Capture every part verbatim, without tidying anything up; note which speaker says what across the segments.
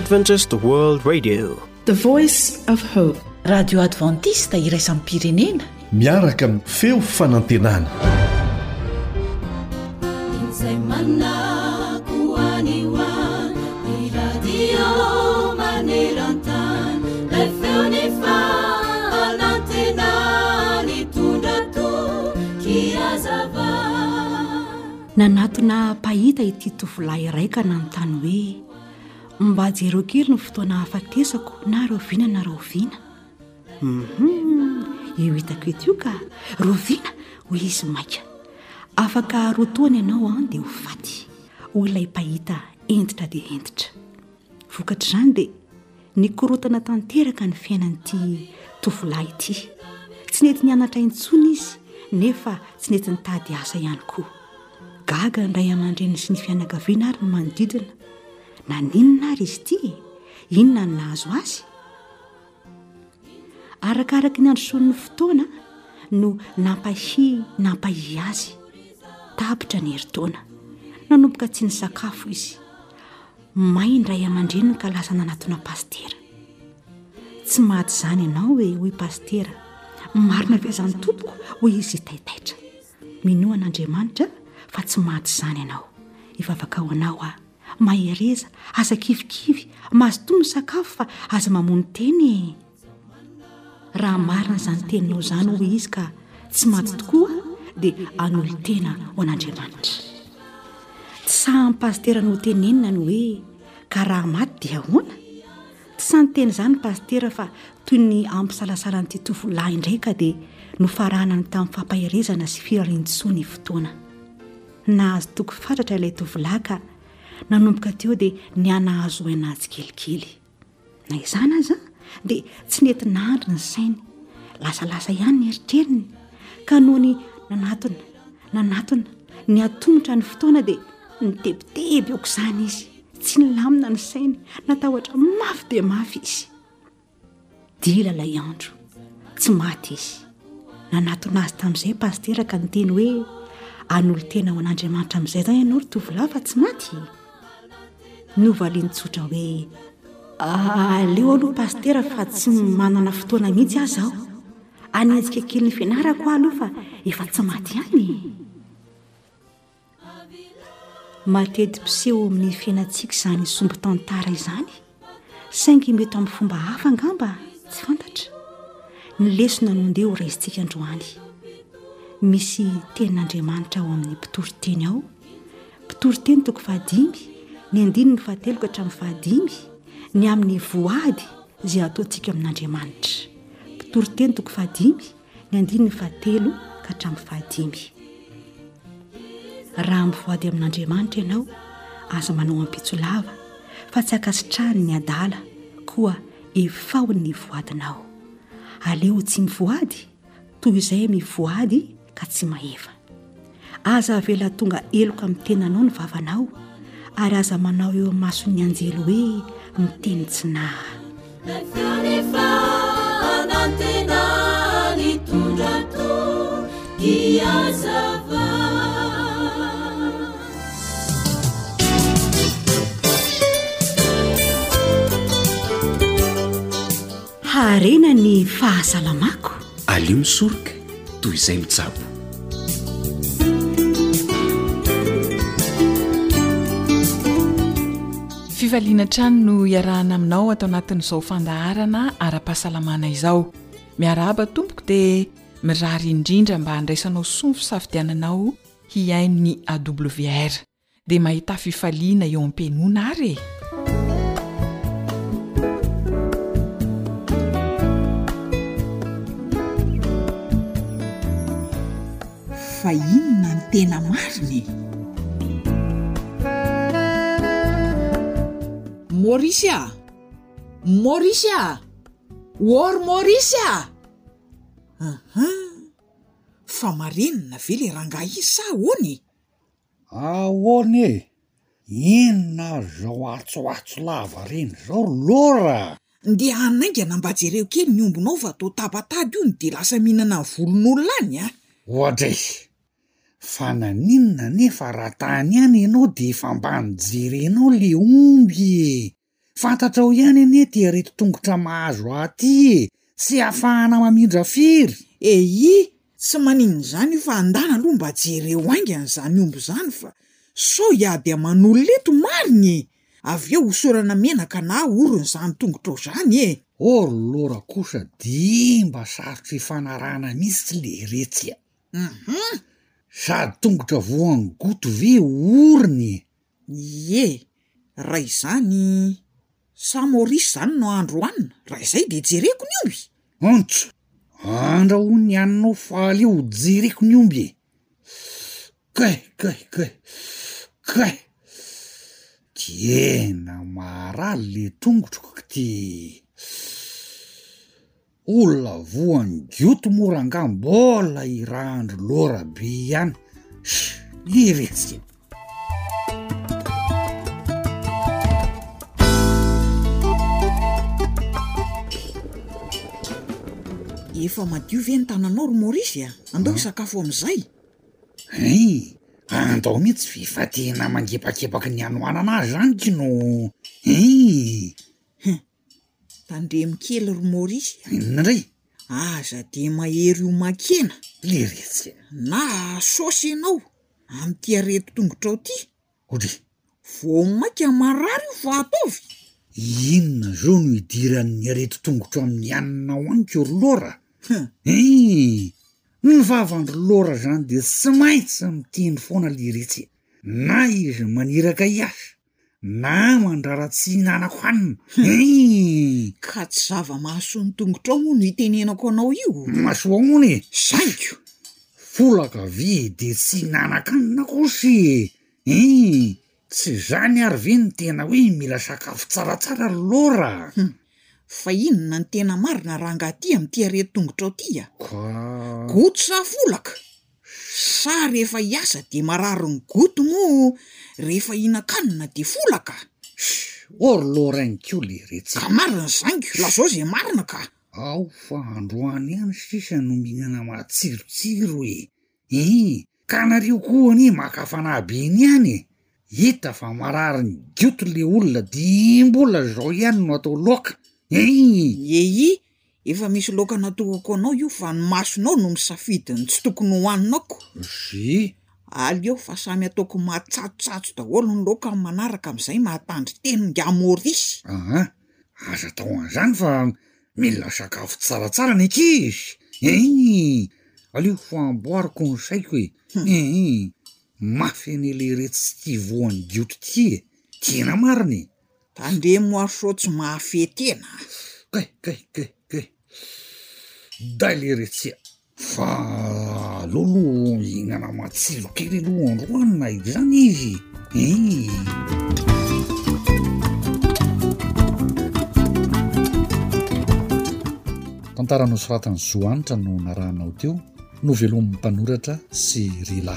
Speaker 1: Adventist World Radio,
Speaker 2: the voice of hope.
Speaker 3: Radio Adventista iraisam pirenena
Speaker 4: miaraka amin'ny feo fanantenana.
Speaker 5: Nanatona pahita ity tovolahy iray ka nanontany hoe mba jereo kely no fotoana hafatesako na roviana na roviana. Mhm, io hitako eto io ka roviana hoy izy maika. Afaka rotoana ianao a dia ho faty hoy ilay pahita entitra dia entitra. Vokatra izany dia nikorotana tanteraka ny fiainan'ity tovolahy ity. Tsy nety nianatra intsony izy nefa tsy nety nitady asa ihany koa. Gaga ndray aman-dreny sy ny fianakaviana ary no manodidina. Na ninona ary izy ity? Inona no nahazo azy? Arakaraka ny androsoan'ny fotoana no nampahi nampahi azy. Tapitra ny herintaona. Nanomboka tsy nisakafo izy. May indray aman-dreny ka lasa nanatona pastera. Tsy maty izany ianao hoe hoy pastera. Marina ve izany tompoko hoy izy taitaitra. Minoana Andriamanitra fa tsy maty izany ianao. Ivavaka ho anao a mahereza, aza kivikivy, mazotoa misakafo fa aza mamono teny. Raha marina izany teninao izany hoy izy ka tsy maty tokoa dia anolo tena ho an'Andriamanitra. Tsy sahan'ny pastera no tenenina ny hoe ka raha maty dia ahoana? Tsy sany teny izany pastera fa toy ny ampisalasalan'ity tovolahy indraika dia nofaranany tamin'ny fampaherezana sy firarintsoa ny fotoana. Nahazo toko fatratra ilay tovolahy ka nanomboka teo dia nianahazo anazy kelikely. Na izany aza dia tsy nety nandry ny sainy. Lasalasa ihany ny eritreriny ka noho ny nanatona, nanatona, ny atomitra ny fotoana dia nitebiteby aoka izany izy. Tsy nilamina ny sainy, natahotra mafy dia mafy izy. Dila ilay andro, tsy maty izy. Nanatona azy tamin'izay pastera ka niteny hoe anolo tena ho an'Andriamanitra amin'izay izany ianao ry tovolahy fa tsy maty. Novaliany tsotra hoe aleo aloha pastera fa tsy manana fotoana mihitsy aza aho. Anenjika kely ny fianarako aloha fa efa tsy maty ihany. Matety piseho amin'ny fiainantsika izany sombo tantara izany. Saingy mety amin'ny fomba hafa angamba tsy fantatra. Ny lesona no ndeha ho raisintsika androany. Misy tenin'Andriamanitra ao amin'ny mpitoroteny ao. Mpitoroteny toko fahadimy, ny andiny ny fahatelo ka hatramin'ny fahadimy, ny amin'ny voady izay ataontsika amin'Andriamanitra. Mpitoroteny toko fahadimy, ny andiny ny fahatelo ka hatramin'ny fahadimy. Raha mivoady amin'Andriamanitra ianao, aza manao ampitsolava fa tsy akasitrahany ny adala koa efaony ny voadinao. Aleo tsy mivoady toy izay mivoady ka tsy maheva. Aza avela tonga eloka amin'ny tenanao ny vavanao ary aza manao eo amin'ny mason'ny anjely hoe miteny tsinaha. Harena ny fahasalamako.
Speaker 4: Alio misoroka toy izay mitsabo.
Speaker 2: Fivaliana trano no iarahana aminao atao anatin'izao fandaharana ara-pahasalamana izao. Miarahaba tompoko dia mirary indrindra mba handraisanao somo fisafidiananao hiaino ny A W R dia mahita fifaliana eo am-piainoana ary.
Speaker 3: Fa inona ny tena mariny? Maurisia, Maurisia, or Maurisia. Aha, fa marenina ve le rangahy izy sa hony?
Speaker 6: Ahoana e? Inona zao atsoatso lava reny zao lora?
Speaker 3: Ndia hanaingana mba jereo kely ny ombonao fa to tapatady io de lasa mihinana volon'olona any a.
Speaker 6: Ohatray. Fa naninona nefa raha tany ihany ianao de efa mba nijerenao le omby e. fantatrao ihany anie tia reto tongotra mahazo aty sy ahafahana mamindra firy.
Speaker 3: ei tsy manino zany io fa andana aloha mba jereo aingana zany omby zany fa so iady aman'olo leto mariny avy eo hosorana menaka na orony zany tongotra zany e.
Speaker 6: Or lora kosa di mba sarotra ifanarana misy tsy le retsy.
Speaker 3: Mhm.
Speaker 6: Sady tongotra voan'ny goto ve oriny.
Speaker 3: Ie, raha izany Samoris zany no andro anina, raha izay de jereko ny omby.
Speaker 6: Antso, andrahony anao faly io jereko ny omby e. Kay, kay, kay, kay. Tiena maharaly le tongotroko ty. Olona voan'ny goto moranga mbola irahandro lora be ihany. Le retsy.
Speaker 3: Efa madio ve ny tananao ro Maurice a? Andao hisakafo am'izay.
Speaker 6: Hey, andao mihitsy fifa tena mangepakepaka ny anoanana zany kino. Hey.
Speaker 3: Tandremo kely ro Maurice.
Speaker 6: Indray.
Speaker 3: Aza de mahery io makena.
Speaker 6: Le retsy.
Speaker 3: Na saosy ianao am'ty areto tongotra ao ty.
Speaker 6: Ody.
Speaker 3: Vao maika marary io fa ataovy.
Speaker 6: Inona zao no idiran'ny areto tongotra amin'ny anina hoaniko ro lora? Hey, ny vavandro lora zany de tsy maintsy miteny foana le retsy. Na izy maniraka iasa, na mandraratsy hinanako hanina. Hey,
Speaker 3: ka tsy zava-mahasoa ny tongotra ao moa no itenenako anao io.
Speaker 6: masoa hony.
Speaker 3: Saiko.
Speaker 6: Folaka ve de tsy hinanaka hanina kosy. Hey, tsy zany ary ve ny tena hoe mila sakafo tsaratsara lora.
Speaker 3: Hmm. Fa inona ny tena marina raha angaty am'ty areto tongotra ao ty a?
Speaker 6: Ka
Speaker 3: Goto sa folaka? Sa rehefa hiasa de marary ny goto mo rehefa hinan-kanina de folaka?
Speaker 6: or lora inkeo le retsy.
Speaker 3: Ka marina zango, la zao zay marina ka.
Speaker 6: Ao fa androany ihany sisa no mihinana matsirotsiro e. Eh, ka nareo koa anie makafana be ihany. Hita fa marary ny goto le olona di mbola zao ihany no atao loka. Eh,
Speaker 3: Ei, efa misy loka natokako anao io fa ny masonao no misafidiny tsy tokony hohaninako.
Speaker 6: zy
Speaker 3: Aleo fa samy ataoko matsatsotsatso daholo ny loka amin'ny manaraka am'izay mahatandry teny nga Maurice.
Speaker 6: aha, aza tao an'izany fa mila sakafo tsaratsara ny ankizy. Eh, aleo famboariko ny saiko e. Eh, mafy ane le retsy ty voan'ny goto ty e. Tena mariny.
Speaker 3: Tandremo aso tsy mahafehy tena.
Speaker 6: Kay, kay, kay, kay. Day le retsy. Fa lolo hinana matsiro kely aloha androany na izany izy. Eh. Tantara nosoratany Zoanitra no narahanao teo, novelomin'ny mpanoratra sy Rila.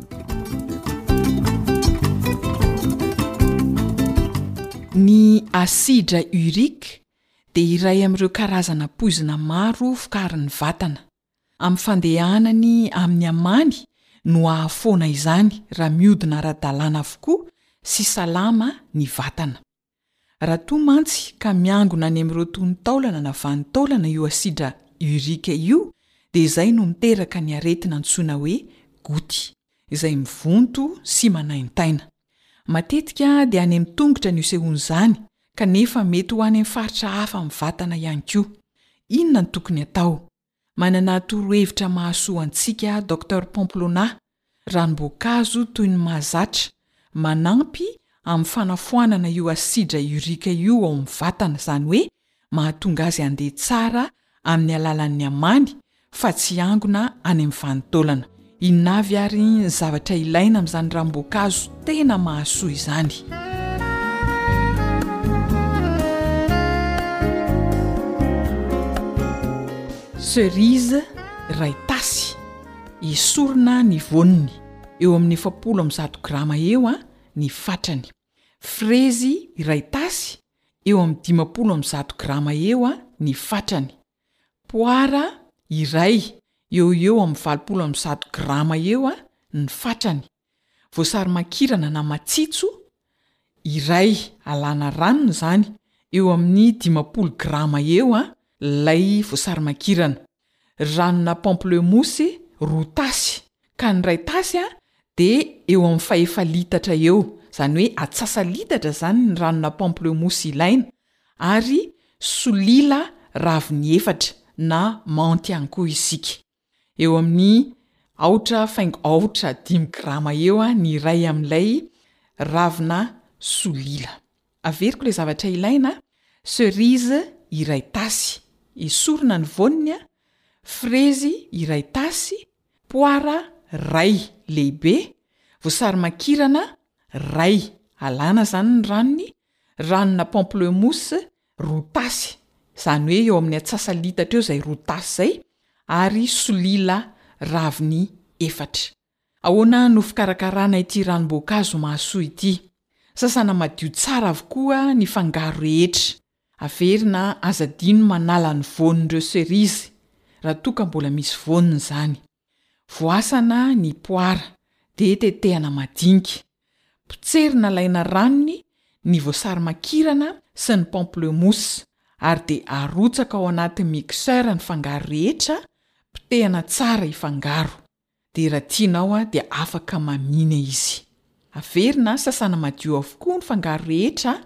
Speaker 2: Ny asidra urika dia iray amin'ireo karazana poizina maro vokarin'ny vatana. Amin'ny fandehanany amin'ny amany no ahafoana izany raha miodina ara-dalàna avokoa sy salama ny vatana. Raha toa mantsy ka miangona any amin'ireo tonon-taolana na vanin-taolana io asidra urika io, dia izay no miteraka ny aretina antsoina hoe goty, izay mivonto sy manaintaina. Matetika dia any amin'ny tongotra ny sehoan'izany, kanefa mety ho any amin'ny faritra hafa amin'ny vatana ihany koa. Inona ny tokony atao? Manana torohevitra mahasoa antsika Dr Pamplona, ranom-boankazo toy ny mahazatra, manampy amin'ny fanafoanana io asidra urika io ao amin'ny vatana, izany hoe mahatonga azy andeha tsara amin'ny alalan'ny amany fa tsy angona any amin'ny vanin-taolana. Inona avy ary ny zavatra ilaina amin'izany ranom-boankazo tena mahasoa izany? Cerise iray tasy, esorina ny voniny, eo amin'ny efapolo amby zato grama eo a ny fatrany. Frezy iray tasy, eo amin'ny dimapolo amby zato grama eo a ny fatrany. Poara iray, eo eo amin'ny valopolo amby zato grama eo a ny fatrany. Voasary makirana na matsitso iray, alana ranony izany, eo amin'ny dimapolo grama eo a lay voasarimakirana. Ranona pamplemousse roa tasy ka ny ray tasy a dia eo amin'ny fahefa litatra eo, zany hoe atsasa litatra zany ny ranona pamplemousse ilaina, ary solila raviny efatra na manty ihany koa isika. Eo amin'ny aotra faingo aotra dimy grama eo a ny iray amin'ilay ravina solila. Averiko le zavatra ilaina: cerise iray tasy, esorina ny voniny, frezy iray tasy, poara ray lehibe, voasarimakirana ray, alana zany ny ranony, ranona pamplemousse roa tasy, zany hoe eo amin'ny atsasa litatra eo zay roa tasy zay, ary solila raviny efatra. Ahoana no fikarakarana ity ranom-boankazo mahasoa ity? Sasana madio tsara avokoa ny fangaro rehetra. Averina azadino manala ny vonin'ireo cerise raha toa ka mbola misy voniny zany. Voasana ny poara dia tetehana madinika. Potserina laina ranony ny voasarimakirana sy ny pamplemousse, ary dia arotsaka ao anaty mixeur ny fangaro rehetra, potehana tsara ifangaro. Dia raha tianao a dia afaka mamina izy. Averina sasana madio avokoa ny fangaro rehetra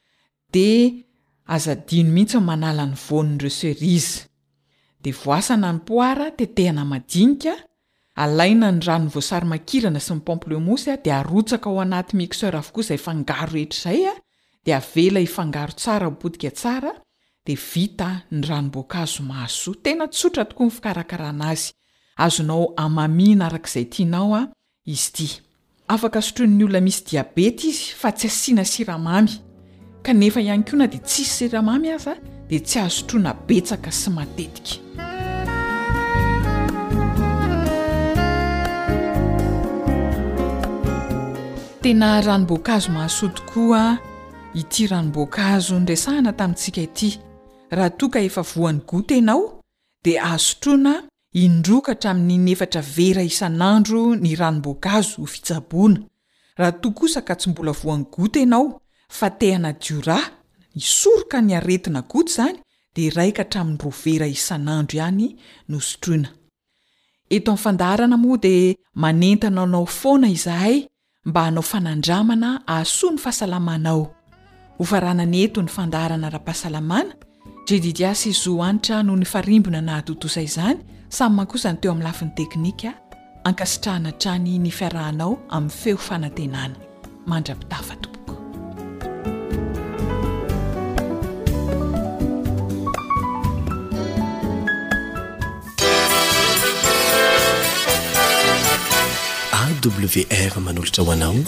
Speaker 2: dia azadino mihitsy manala ny vonin'ireo cerise. Dia voasana ny poara, tetehana madinika, alaina ny rano voasarimakirana sy ny pamplemousse dia arotsaka ao anaty mixeur avokoa izay fangaro rehetra izay a, dia avela ifangaro tsara, potika tsara, dia vita ny ranom-boankazo mahasoa. Tena tsotra tokoa ny fikarakarana azy. Azonao amamina arak'izay tianao a izy ity. Afaka sotroin'ny olona misy diabeta izy fa tsy asiana siramamy, kanefa ihany koa na dia tsisy siramamy aza dia tsy azo sotroina betsaka sy matetika. Tena ranom-boankazo mahasoa tokoa ity ranom-boankazo nresahana tamintsika ity. Raha toa ka efa voan'ny goûter ianao dia azo sotroina indroa hatramin'ny efatra vera isan'andro ny ranom-boankazo ho fitsaboana. Raha toa kosa ka tsy mbola voan'ny goûter ianao fa tehana diora, isoroka ny aretina goûter zany, dia iray ka hatramin'ny roa vera isan'andro ihany no sotroina. Eto amin'ny fandaharana moa dia manentana anao foana izahay mba hanao fanandramana ahasoa ny fahasalamanao. Ho faranany eto ny fandaharana ara-pahasalamana, Jedidiasy Zohanitra no ny farimbona nahatontosa izany, samy makosa ny teo amin'ny lafiny teknika, ankasitrahana trany ny fiarahanao amin'ny feo fanantenana. Mandrapitafa tompoko.
Speaker 1: A W R manolotra ho anao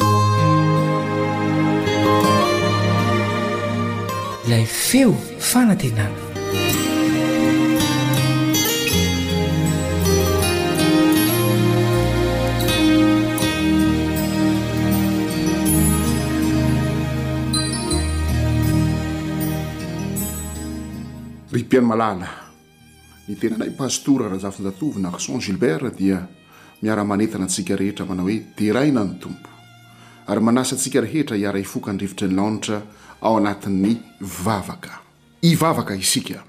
Speaker 7: ilay feo fanantenana.
Speaker 8: Ry mpiany malala, ny tenanay pastora Razafindatovina Son Gilbert dia miara-manentana antsika rehetra manao hoe teraina ny tompo, ary manasa antsika rehetra hiara hifoka ny rivotry ny lanitra ao anatin'ny vavaka. Ivavaka isika.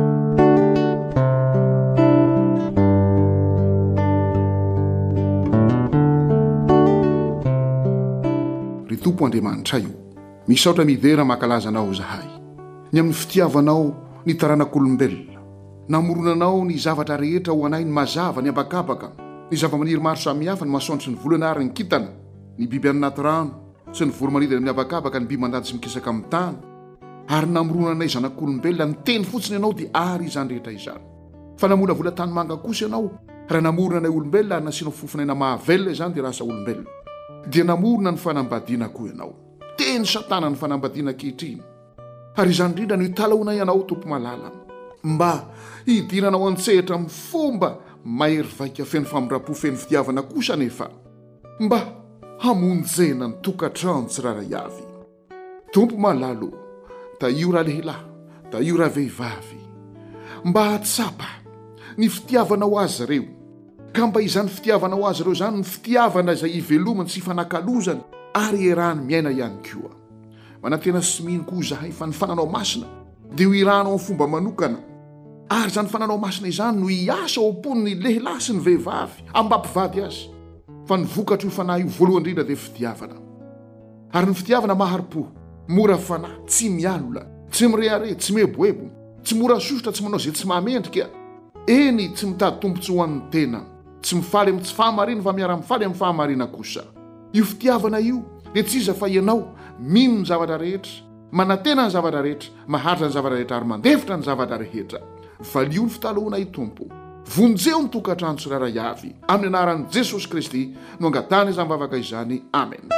Speaker 8: Ry tompo Andriamanitra io, misaotra midera makalazanao zahay. Ny amin'ny fitiavanao ny taranak'olombelona, namoronanao ny zavatra rehetra ho anay ny mazava, ny abakabaka, ny zava-maniry maro samihafa, ny masoandro sy ny volana ary ny kintana, ny biby anaty rano sy ny voromanidina amin'ny abakabaka, ny biby mandady sy mikisaka amin'ny tany, ary namoronanay zanak'olombelona ny teny fotsiny ianao dia ary izany rehetra izany. Fa namolavola tany manga kosa ianao, raha namoronanay olombelona ary nasianao fofinaina mahavelona izany dia rasa olombelona, dia namorona ny fanambadiana koa ianao. Teny satana ny fanambadiana kehitriny. Ary izany indrindra no hitalaona ianao tompo malala, mba hidiranao an-tsehatra amin'ny fomba mahery vaika feno famindram-po feno fitiavana kosa nefa, mba hamonjena ny tokantrano tsiraray avy. Tompo malalo, tahiora lehilahy, tahiora vehivavy, mba hatsapa ny fitiavanao azy ireo, ka mba izany fitiavanao azy ireo zany ny fitiavana izay ivelomany sy fanakalozany ary erany miaina ihany koa. manantena sy mino koa zahay fa ny fananao masina dia ho iranao amin'ny fomba manokana ary zany fananao masina izany no hiasa ao am-pon'ny lehilahy sy ny vehivavy ambampivady azy fa ny vokatra io fanahy io voalohany indrindra dia fitiavana ary ny fitiavana mahari-po mora fanahy tsy mialola tsy mirehare tsy miheboebo tsy mora sosotra tsy manao zay tsy mahamendrika eny tsy mitady tompontsy ho an'ny tena tsy mifaly amin'ny tsy fahamarina fa miara-mifaly amin'ny fahamarina kosa io fitiavana io dia tsy iza fa ianao mino ny zavatra rehetra manantena ny zavatra rehetra maharitra ny zavatra rehetra ary mandefitra ny zavatra rehetra valio ny fitaloana i tompo vonjeo ny tokantrano tsiraray avy amin'ny anaran'i Jesosy Kristy no angatany izy mivavaka izany amen.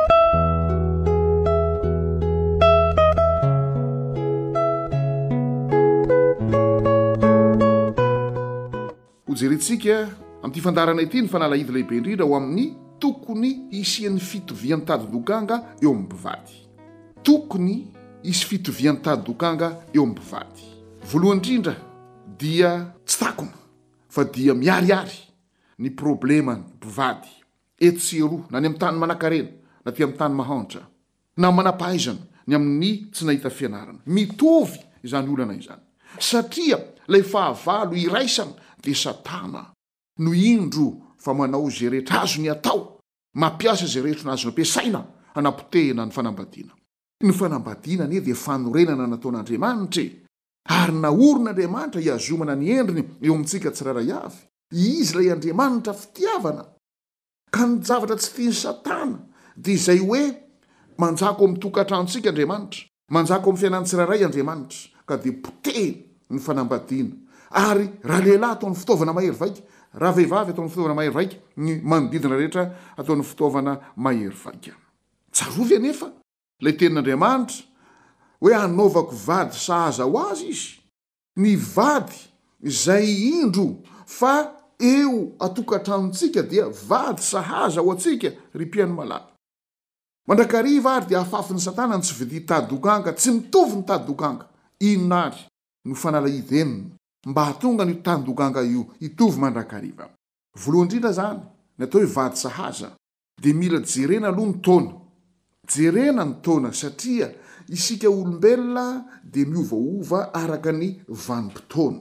Speaker 8: Hojerentsika amin'ity fandarana ity ny fanalahidy lehibe indrindra ho amin'ny tokony isian'ny fitovian'ny tady-dokanga eo amin'ny mpivady. Tokony isy fitovian'ny tady-dokanga eo amin'ny mpivady. Voalohany indrindra dia tsy takona fa dia miariary ny problemany mpivady eto sy eroa na ny amin'ny tany manan-karena na ty amin'ny tany mahantra na manam-pahaizana ny amin'ny tsy nahita fianarana. Mitovy izany olana izany satria ilay fahavalo iraisana dia Satana no indro fa manao zay rehetra azo ny atao mampiasa zay rehetra no azo ny ampiasaina hanapotehina ny fanambadiana. Ny fanambadiana anie dia fanorenana nataon'Andriamanitra ary naorin'Andriamanitra hiazomana ny endriny eo amintsika tsiraray avy. Izy ilay Andriamanitra fitiavana ka ny zavatra tsy tiany Satana dia izay hoe manjako amin'ny tokantranontsika Andriamanitra, manjako amin'ny fiainan'ny tsiraray Andriamanitra ka dia potehiny ny fanambadiana. Ary raha lehilahy ataon'ny fitaovana mahery vaika, raha vehivavy ataon'ny fitaovana mahery vaika, ny manodidina rehetra ataon'ny fitaovana mahery vaika. Tsarovy anefa ilay tenin'Andriamanitra hoe hanaovako vady sahaza ho azy izy. Ny vady izay indro fa eo atokantranontsika dia vady sahaza ho antsika ry mpiaino malala. Mandrakariva ary dia afafin'ny Satana ny tsy vidy tady-dokanga, tsy mitovy ny tady-dokanga. Inona ary no fanalahidy enina mba hatonga ny tady-dokanga io hitovy mandrakariva. Voalohany indrindra zany ny atao hoe vady sahaza dia mila jerena aloha ny taona. Jerena ny taona satria isika olombelona dia miovaova araka ny vanim-potoana.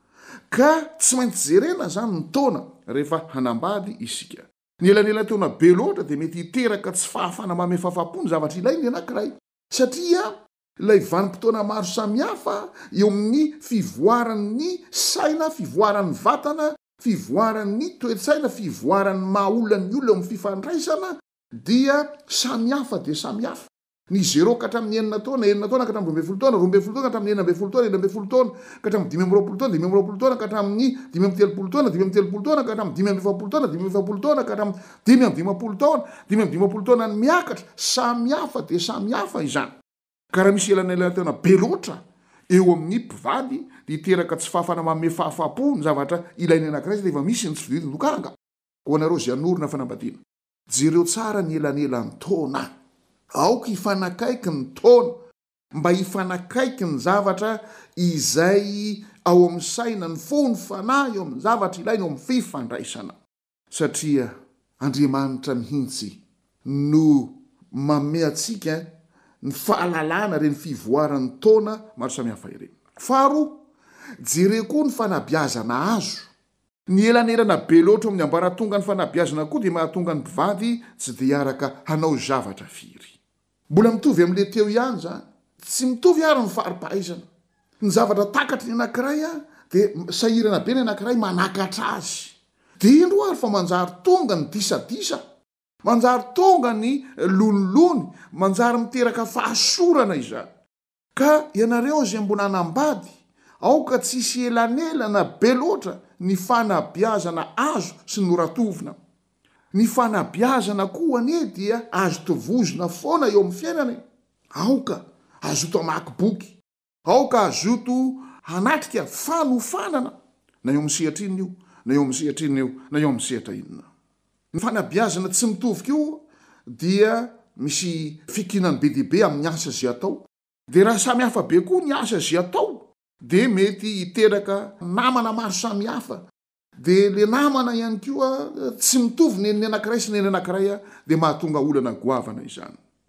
Speaker 8: Ka tsy maintsy jerena zany ny taona rehefa hanambady isika. Ny elanelany taona be loatra dia mety hiteraka tsy fahafana mame fahafaham-po ny zavatra ilainy anankiray satria ilay vanim-potoana maro samihafa eo amin'ny fivoaran'ny saina, fivoaran'ny vatana, fivoaran'ny toe-tsaina, fivoaran'ny maha-olonan'ny olona eo amin'ny fifandraisana dia samihafa dia samihafa. Ny zéro ka hatramin'ny enina taona, enina taona ka hatramin'ny roa ambin'ny folo taona, roa ambin'ny folo taona ka hatramin'ny enina ambin'ny folo taona, enina ambin'ny folo taona ka hatramin'ny dimy amby roapolo taona, dimy amby roapolo taona ka hatramin'ny dimy amby telopolo taona, dimy amby telopolo taona ka hatramin'ny dimy amby efapolo taona, dimy amby efapolo taona ka hatramin'ny dimy amby dimapolo taona, dimy amby dimapolo taona ny miakatra. Samihafa dia samihafa izany. Ka raha misy elanelana taona be loatra eo amin'ny mpivady dia hiteraka tsy fahafana manome fahafaham-po ny zavatra ilainy anankiray dia efa misy ny tsy fididin-dokanga. Ho anareo izay hanorina fanambadiana, jereo tsara ny elanelan'ny taona. Aoka hifanakaiky ny taona mba hifanakaiky ny zavatra izay ao amin'ny saina, ny fo ny fanahy eo amin'ny zavatra ilainy eo amin'ny fifandraisana. Satria Andriamanitra mihitsy no manome antsika ny fahalalana ireny fivoaran'ny taona maro samihafa ireny. Faharoa, jere koa ny fanabeazana azo. Ny elanelana be loatra amin'ny ambaratonga ny fanabeazana koa dia mahatonga ny mpivady tsy dia araka hanao zavatra firy. Mbola mitovy amin'le teo ihany zany. Tsy mitovy ary ny fari-pahaizana. Ny zavatra takatry ny anankiray dia sahirana be ny anankiray manakatra azy. Dia indro ary fa manjary tonga ny disadisa, manjary tonga ny lonilony, manjary miteraka fahasorana izany. Ka ianareo izay mbona hanambady, aoka tsisy elanelana be loatra ny fanabeazana azo sy noratovina. Ny fanabeazana koa anie dia azo tovozona foana eo amin'ny fiainana. Aoka azoto hamaky boky, aoka azoto hanatrika fanofanana na eo amin'ny sehatra inona io, na eo amin'ny sehatra inona io, na eo amin'ny sehatra inona. Ny fanabeazana tsy mitovy koa dia misy fikinany be diabe amin'ny asa zay atao. Dia raha samihafa be koa ny asa zay atao dia mety hiteraka namana maro samihafa. Dia le namana ihany koa tsy mitovy ny eny anankiray sy ny eny anankiray dia mahatonga olana goavana izany.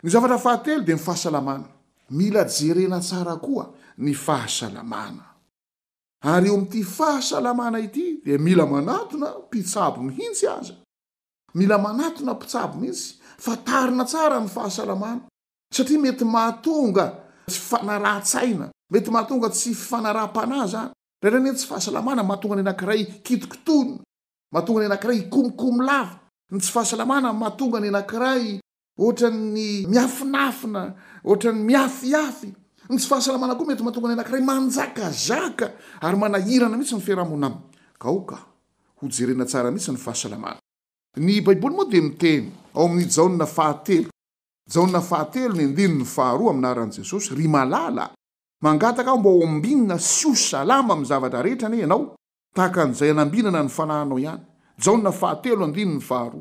Speaker 8: ny zavatra fahatelo dia ny fahasalamana. Mila jerena tsara koa ny fahasalamana. Ary eo amin'ity fahasalamana ity dia mila manatona mpitsabo mihitsy aza. Mila manatona mpitsabo mihitsy fa tarina tsara ny fahasalamana. Satria mety mahatonga tsy fanarahan-tsaina, mety mahatonga tsy fanaraha-panahy zany. Raha ny tsy fahasalamana mahatonga ny anankiray kitokitona, mahatonga ny anankiray komikomo lava. Ny tsy fahasalamana mahatonga ny anankiray ohatran'ny miafinafina, ohatran'ny miafiafy. Ny tsy fahasalamana koa mety mahatonga ny anankiray manjakazaka ary manahirana mihitsy ny fiarahamonina aminy. Ka oka ho jerena tsara mihitsy ny fahasalamana. Ny Baiboly moa dia miteny ao amin'ny jaona fahatelo. Jaona fahatelo ny andininy faharoa aminaran'i Jesosy, ry malala, mangataka aho mba ho ambinina sy ho salama amin'ny zavatra rehetra ane ianao, tahaka an'izay anambinana ny fanahinao ihany. Jaona fahatelo andininy faharoa.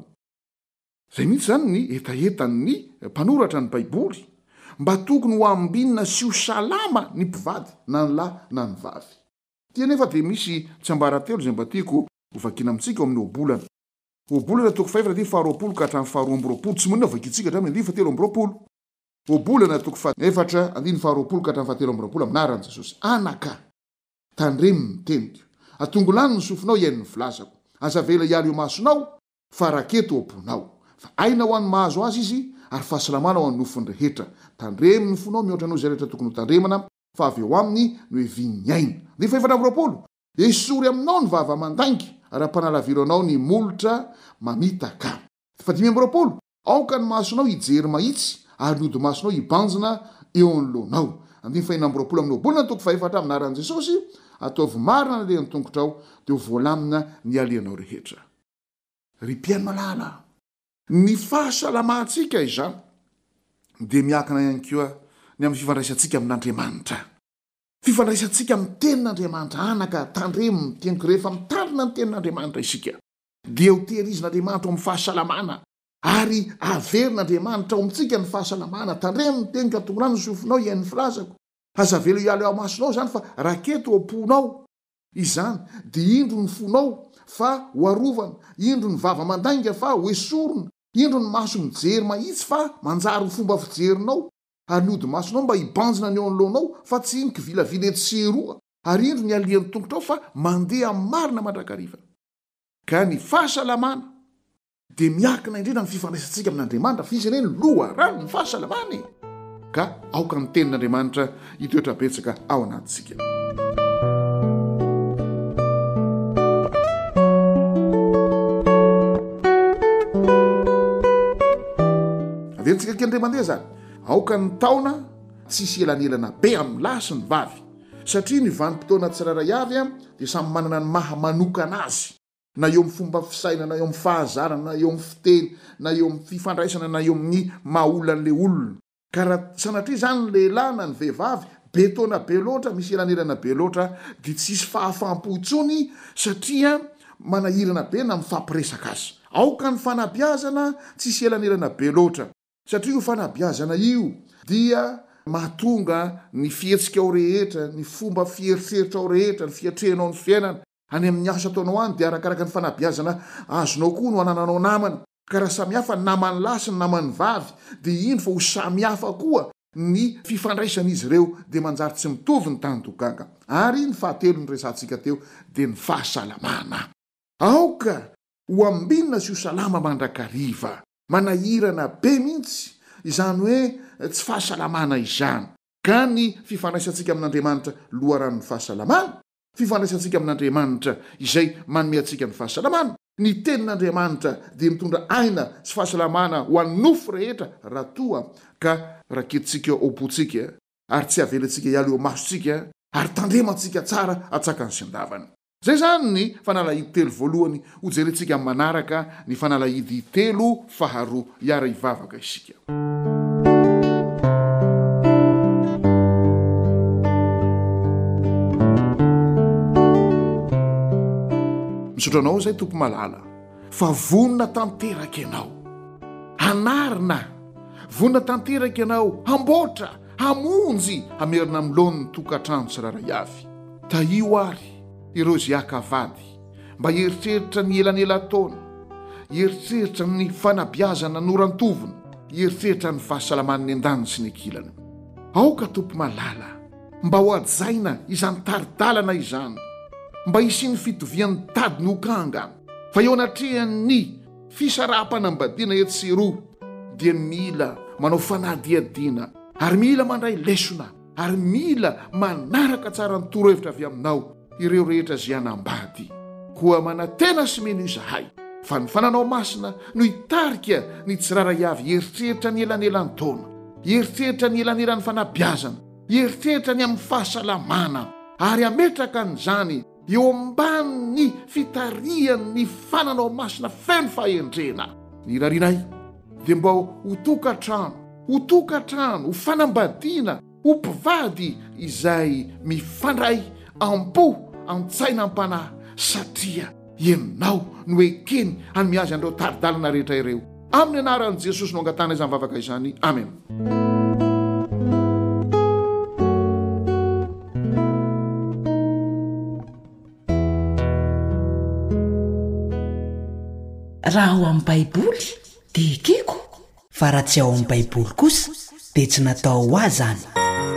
Speaker 8: Zay mihitsy zany ny etaetan'ny mpanoratra ny Baiboly. Mba tokony ho ambinina sy ho salama ny mpivady, na ny lahy na ny vavy. Tia nefa dia misy tsiambaratelo zay mba tiako ho vakiana amintsika ao amin'ny obolana. Obolana toko faefatra ty faharoapolo ka hatramin'ny faharoa amby roapolo. Tsy monina vakitsika hatramin'ny andiny fatelo amby roapolo. Obolana toko faefatra andiny faharoapolo ka hatramin'ny fahatelo amby roapolo aminaran'i Jesosy. Anaka, tandremo ny teniko. Atongolany ny sofinao iain'ny filazako. Azavela ialo io masonao, fa raketo oponao. Fa aina ho an'ny mahazo azy izy, ary fahasalamana ho an'ny nofony rehetra. Tandremo ny fonao mihoatra anao izay rehetra tokony ho tandremana, fa avy eo aminy no heviany aina. Andiny faefatra amby roapolo. Esory aminao ny vava mandangy, ary ampanalaviranao anao ny molotra mamitaka. Fa dimy amby roapolo. Aoka ny masonao hijery mahitsy, ary ny ody masonao hibanjina eo anoloanao. Andiny fahaenina amby roapolo amin'ny obolana toko faefatra aminaran'i Jesosy, ataovy marina ny alehan'ny tongotrao, dia ho voalamina ny alehanao rehetra. Ry mpiaino malala, ny fahasalamantsika izany dia miakina ihany koa ny amin'ny fifandraisantsika amin'Andriamanitra. Fifandraisantsika amin'ny tenin'Andriamanitra. Anaka, tandremo ny teniko. Rehefa mitandrina ny tenin'Andriamanitra isika, dia ho tehirizin'Andriamanitra ao amin'ny fahasalamana, ary averin'Andriamanitra ao amintsika ny fahasalamana. Tandremo ny teniko, atongolany ny sofinao iain'ny filazako. Azavelo ialo ao masonao zany, fa raketo oponao. Izany dia indro ny fonao fa ho arovana, indro ny vava mandainga fa ho esorona, indro ny maso mijery mahitsy fa manjary ho fomba fijerinao, ary ny ody masonao mba hibanjina ny eo anoloanao fa tsy nikivilavila etseroa, ary indro ny alian'ny tongotrao fa mandeha amin'ny marina mandrakariva. Ka ny fahasalamana dia miakina indrindra ny fifandraisantsika amin'Andriamanitra. Fisy ireny loharano ny fahasalamana. Ka aoka ny tenin'Andriamanitra hitoetra betsaka ao anatintsika. Aventsika kendre mandeha zany. Aoka ny taona tsisy elanelana be amin'ny lahy sy ny vavy, satria ny vanim-potoana tsiraray avy dia samy manana ny maha manokana azy, na eo amin'ny fomba fisaina, na eo amin'ny fahazarana, na eo amin'ny fiteny, na eo amin'ny fifandraisana, na eo amin'ny maha-olan'le olona. Ka raha sanatria zany lehilahy na ny vehivavy betona be loatra, misy elanelana be loatra, dia tsisy fahafampo intsony, satria manahirana be na mifampiresaka azy. Aoka ny fanabiazana tsisy elanelana be loatra, satria io fanabiazana io dia mahatonga ny fihetsika ao rehetra, ny fomba fieritseritra ao rehetra, ny fiatrehanao ny fiainana any amin'ny asa ataonao any, dia arakaraka ny fanabiazana azonao koa no anananao namana. Ka raha samihafa namany lahy sy ny namany vavy, dia iny fa ho samihafa koa ny fifandraisan'izy ireo, dia manjary tsy mitovy ny tany-tokanga. Ary ny fahatelo ny resantsika teo dia ny fahasalamana. Aoka ho ambinina sy ho salama mandrakariva, manahirana be mihitsy izany hoe tsy fahasalamana izany. Ka ny fifandraisantsika amin'Andriamanitra loharan'ny fahasalamana, fifandraisantsika amin'Andriamanitra izay manome antsika ny fahasalamana. Ny tenin'Andriamanitra dia mitondra aina sy fahasalamana ho an'ny nofo rehetra raha toa ka raketintsika opontsika, ary tsy avelantsika ialo eo masontsika, ary tandremantsika tsara atsakany sy andavany. Zay zany ny fanalahidy telo voalohany. Ho jerentsika amin'ny manaraka ny fanalahidy telo faharoa iara hivavaka isika. Misotranao zay tompo malala, fa vonina tanteraka ianao, anarina, vonina tanteraka ianao, hamboatra, hamonjy, hamerina amilon'ny tokantrano tsiraray avy. Taio ary ireo zay akavady, mba eritreritra ny elanela taona, eritreritra ny fanabiazana norantovina, hieritreritra ny fahasalaman'ny an-dany sy ny akilany. Aoka tompo malala mba ho ajaina izany taridalana izany, mba hisiany fitovian'ny tady nokanga, fa eo anatrehan'ny fisaraha-panambadiana eto sy roa dia mila manao fanadiadiana ary mila mandray lesona ary mila manaraka tsara ny torohevitra avy aminao ireo rehetra zay anambady. Koa manantena sy meno izahay fa ny fananao masina no hitarika ny tsiraray avy eritreritra ny elanelan'ny taona, eritreritra ny elanelan'ny fanabiazana, eritreritra ny amin'ny fahasalamana, ary ametraka n'izany eo ambany fitarian'ny fananao masina feno fahendrena. Ny rarinay dia mba ho tokantrano, ho tokantrano, ho fanambadiana, ho mpivady izay mifandray ampo an-tsaina am-panahy, satria ianao no ekeny anymiazy an'ireo taridalana rehetra ireo. Amin'ny anaran'i Jesosy no angatana izany vavaka izany. Amen.
Speaker 7: Raha ao amin'ny baiboly dia ekeko, fa raha tsy ao amin'ny baiboly kosa dia tsy natao ho azy zany.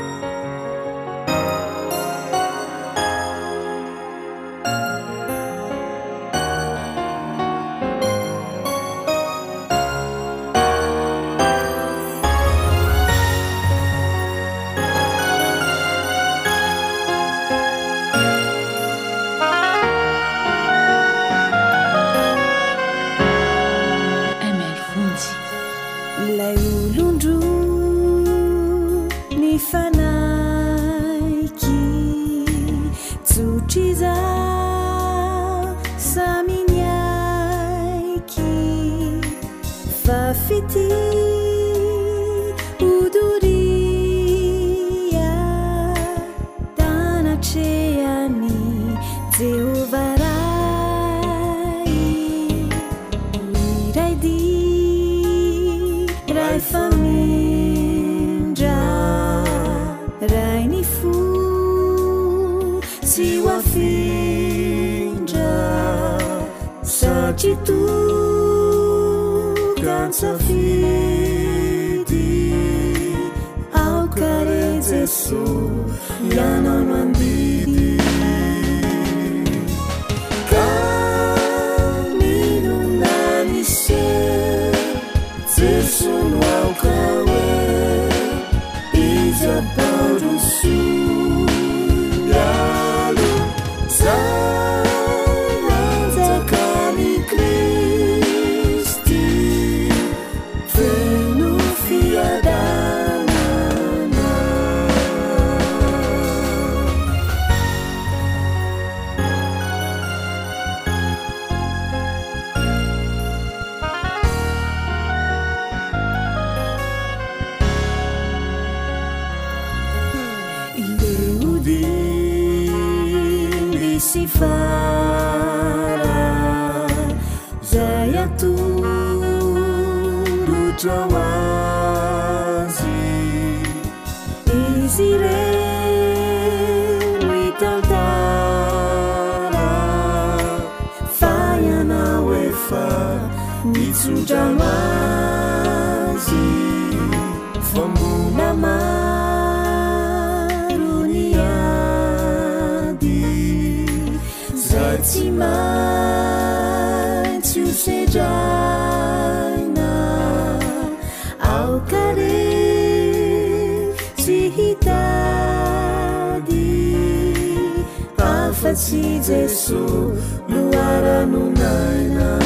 Speaker 9: Si Gesù luara nunaina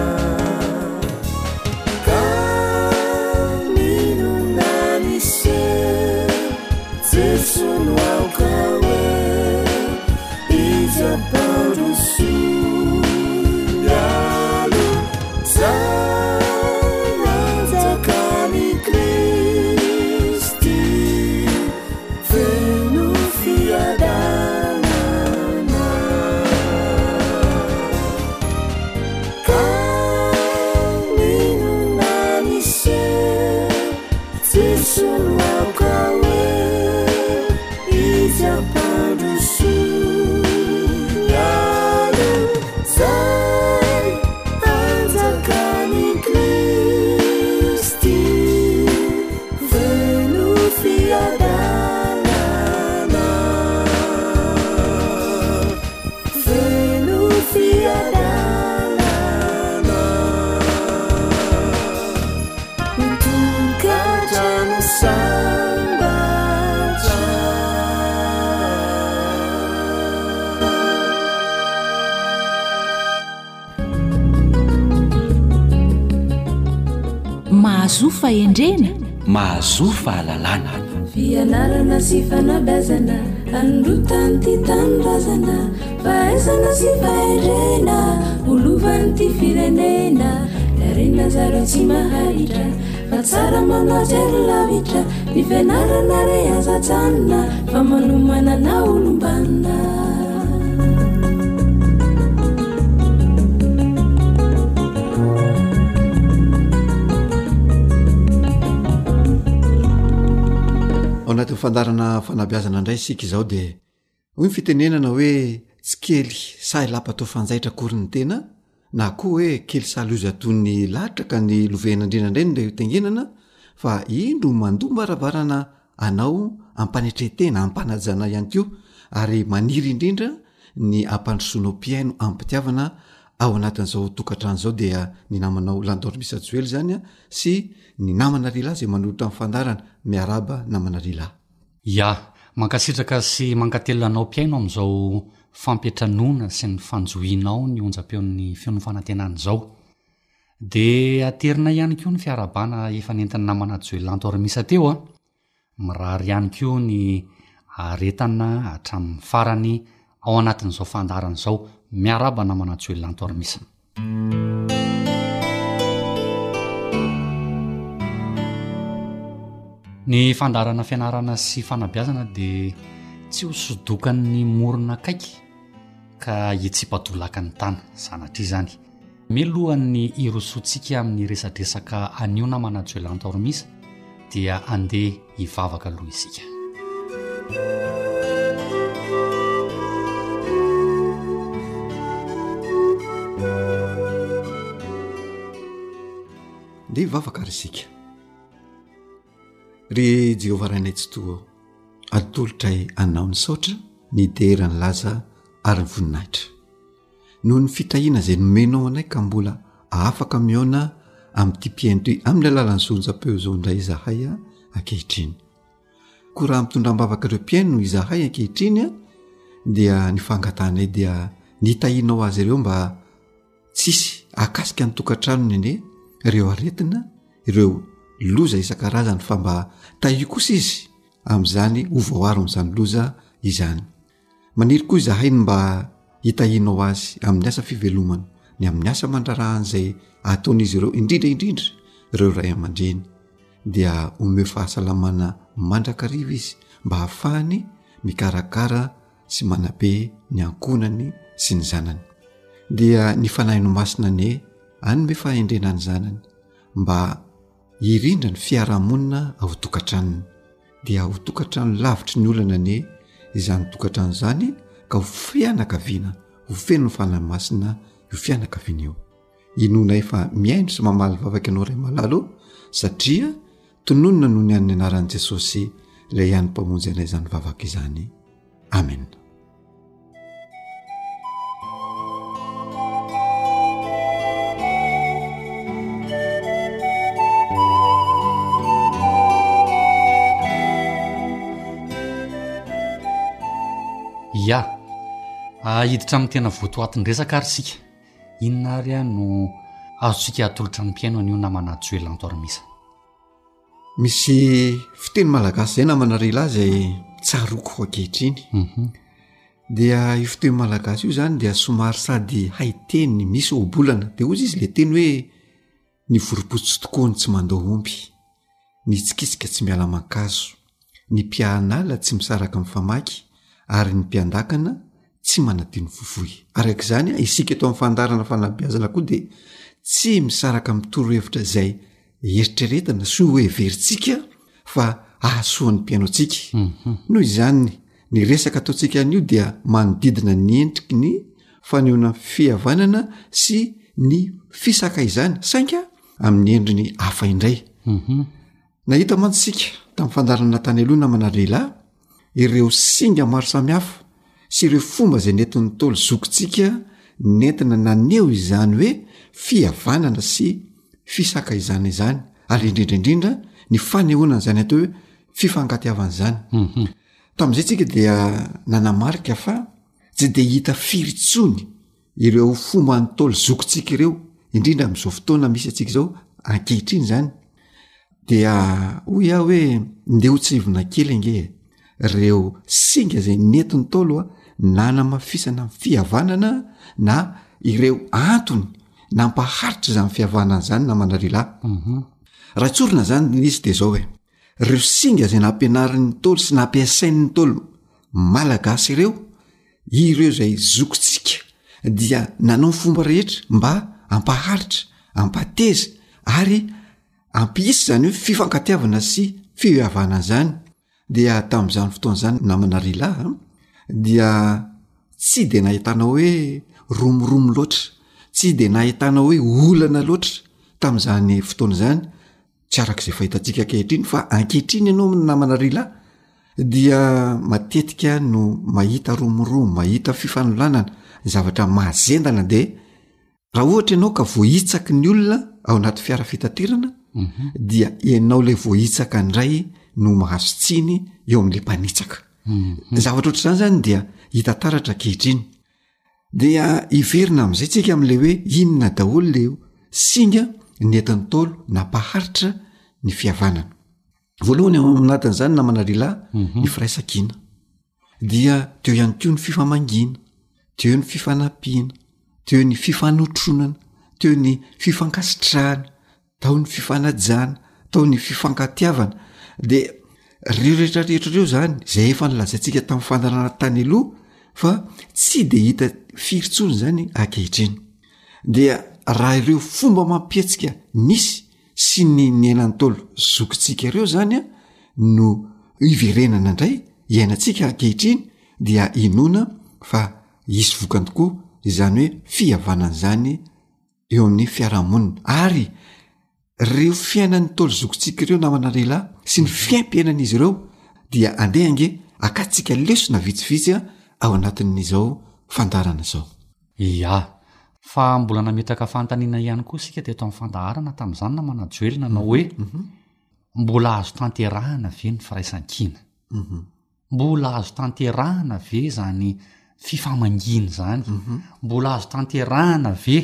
Speaker 9: kami nunani se Gesù nuau kawe ija parusu yalu zaraza kami Kristi venu fiada
Speaker 5: mahazo fahendrena
Speaker 4: mahazo fahalalana
Speaker 9: fianarana sy fanabazana androtany ty tanindrazana fahaizana sy fahendrena olovany ty firenena darena zareo tsy mahahitra fa tsara manazy ary lavitra ny fianarana re azajanona fa manomanana olombanina
Speaker 10: ao anatin'ny fandarana fanabiazana indray sika izao dia hoy ny fitenenana hoe tsy kely sahy lapa tao fanjaitra kory ny tena na koa hoe kely saloza toy ny lahatra ka ny lovena indrina indray nde tengenana fa indro mandomba ravarana anao ampanetretena ampanajana ihany koa ary maniry indrindra ny ampandrosoanao mpiaino ampitiavana ao anatin'izao tokantrano zao dia ny namanao landor misajoely zany a sy ny namana rila zay manolotra amin'ny fandarana miaraba namana rila
Speaker 11: ia mankasitraka sy mankatelonanao mpiaino am'izao fampetranona sy ny fanjohinao ny onjam-peon'ny fionofanantenany zao de aterina ihany koa ny fiarabana efa nentiny namana joely landor misa teo a mirary ihany koa ny aretana hatramin'ny farany ao anatin'izao fandarana zao miaraba namana joely landor misa ny fandarana fianarana sy fanabiazana dia tsy hosodokan'ny morona kaiky ka itsipatolaka ny tana sanatria zany melohan'ny irosotsika amin'ny resadresaka anio namana joely landor misa dia andeha hivavaka aloha isika
Speaker 10: nde hivavaka ary isika ry Jehovah rainay tsy toa atolotray anao ny saotra ny dera ny laza ary ny voninahitra noho ny fitahiana izay nomenao anay ka mbola afaka miaona amin'ity mpiaino amin'ny alalan'ny zonjam-peo zao indray izahay a ankehitriny koa raha mitondram-bavaka ireo mpiaino izahay ankehitriny a dia ny fangatanay dia nitahianao azy ireo mba tsisy akasika ny tokantranony ane ireo aretina ireo loza isan-karazany fa mba tahio kosa izy amin'izany ovoaro amin'izany loza izany maniry koa izahay ny mba hitahianao azy amin'ny asa fivelomana ny amin'ny asa mandrarahan'izay ataon'izy ireo indrindra indrindra ireo ray aman-dreny dia omeo fahasalamana mandrakariva izy mba hahafahany mikarakara sy manabe ny ankonany sy ny zanany dia ny fanahino masina ane anyme fahendrenany zanany mba hirindra ny fiarahamonina ao tokantranony dia ho tokantrano lavitry ny olana ane izany tokantrano zany ka ho fianakaviana ho feno ny fanahy masina io fianakaviana io inonay fa miaino sy mamaly vavaka anao ray malalo satria tononona noho ny an'ny anaran'i Jesosy ilay ihany mpamonjy anay izany vavaka izany amen
Speaker 11: ia ahiditra amin'ny tena voatoatiny resaka ary sika inona ary a no azontsika atolotra ny mpiaino an'io namana joely landor misa
Speaker 10: misy fiteny malagasy zay namana rila zay tsaroko ankehitriny mm-hmm. dia io fiteny malagasy io zany dia somary sady haiteny misy obolana de ozy izy le teny hoe ny voropotsy tokoa ny tsy mandao ompy ny tsikisika tsy miala mankazo ny mpiahanala tsy misaraka amin'ny famaky ary ny mpiandakana tsy manadino vovoy araka izany isika eto amin'ny fandarana fanabiazana koa dia tsy misaraka amin'ny torohevitra izay eritreretana sy hoe veritsika fa ahasoan'ny mpiainotsika mm-hmm. noho izany ny resaka ataontsika an'io dia manodidina ny endriky ny faneona fihavanana sy ny fisaka izany sainga amin'ny endriny hafa indray mm-hmm. nahita mantsika tamin'ny fandarana tany aloha namana lehilahy ireo singa maro samihafa sy ireo fomba izay nentin'ny tolo zokontsika nentina naneo izany hoe fihavanana sy fisaka izany izany ary indrindraindrindra ny fanehoana n'izany atao hoe fifangatiavana izany mm-hmm. tamin'izay tsika dia nanamarika fa tsy dia hita firitsony ireo fomba ny tolo zokontsika ireo indrindra amin'izao fotoana misy atsika izao ankehitriny zany dia hoy aho hoe nde ho tsivona kely nge reo singa zay netiny tolo a na namafisana ny fihavanana na ireo antony nampaharitra zany fihavanana zany na manarila raha tsorina zany izy de zao hoe reo singa zay nampianarin'ny tolo sy nampiasain'ny tolo malagasy ireo ireo zay zokontsika dia nanao ny fomba rehetra mba ampaharitra ampateza ary ampiisy zany hoe fifankatiavana sy fihavana zany dia tamin'izany fotoana zany namanarila dia tsy de nahitana hoe romoromo loatra tsy de nahitana hoe olana loatra tamin'izany fotoana zany tsy arak'izay fahitantsika ankehitriny fa ankehitriny ianao namanarila dia matetika no mahita romoromo mahita fifanoloanana zavatra mahazendana de raha ohatra ianao ka voahitsaky ny olona ao anaty fiara fitaterana mm-hmm. dia ianao le voahitsaka indray no mahazo tsiny eo amin'le mpanitsaka mm-hmm. zavatra oatra zany zany dia hita taratra kehitriny dia iverina am'izay tsika am'le hoe inona daholo le singa netiny tolo nampaharitra ny fihavanana voalohany anatin'izany namanarila mm-hmm. ny firaisankina dia teo ihany koa ny fifamangina teo ny fifanampiana teo ny fifanotronana teo ny fifankasitrahana tao ny fifanajana tao ny fifankatiavana de reo rehetrarehetra reo zany zay efa nilazaintsika tamin'ny fandarana tany aloha fa tsy de hita firitsony zany ankehitriny dia raha ireo fomba mampietsika nisy sy ny niainany tolo zokontsika ireo zany a no iverenana indray iainantsika ankehitriny dia inona fa isy vokany tokoa izany hoe fihavanana zany eo amin'ny fiarahamonina ary reo fiainan'ny tolo zokontsika ireo namanarila sy ny fiaimpiainan'izy ireo dia andehange akatsika lesona vitsivitsy ao anatin'izao fandarana zao
Speaker 11: ia fa mbola nametraka fantaniana ihany koa sika teto amin'ny fandaharana tamin'izany na manajoelina nao hoe mm-hmm. mbola azo tanterahana ve ny firaisankina mm-hmm. mbola azo tanterahana ve zany fifamangina zany mm-hmm. mbola azo tanterahana ve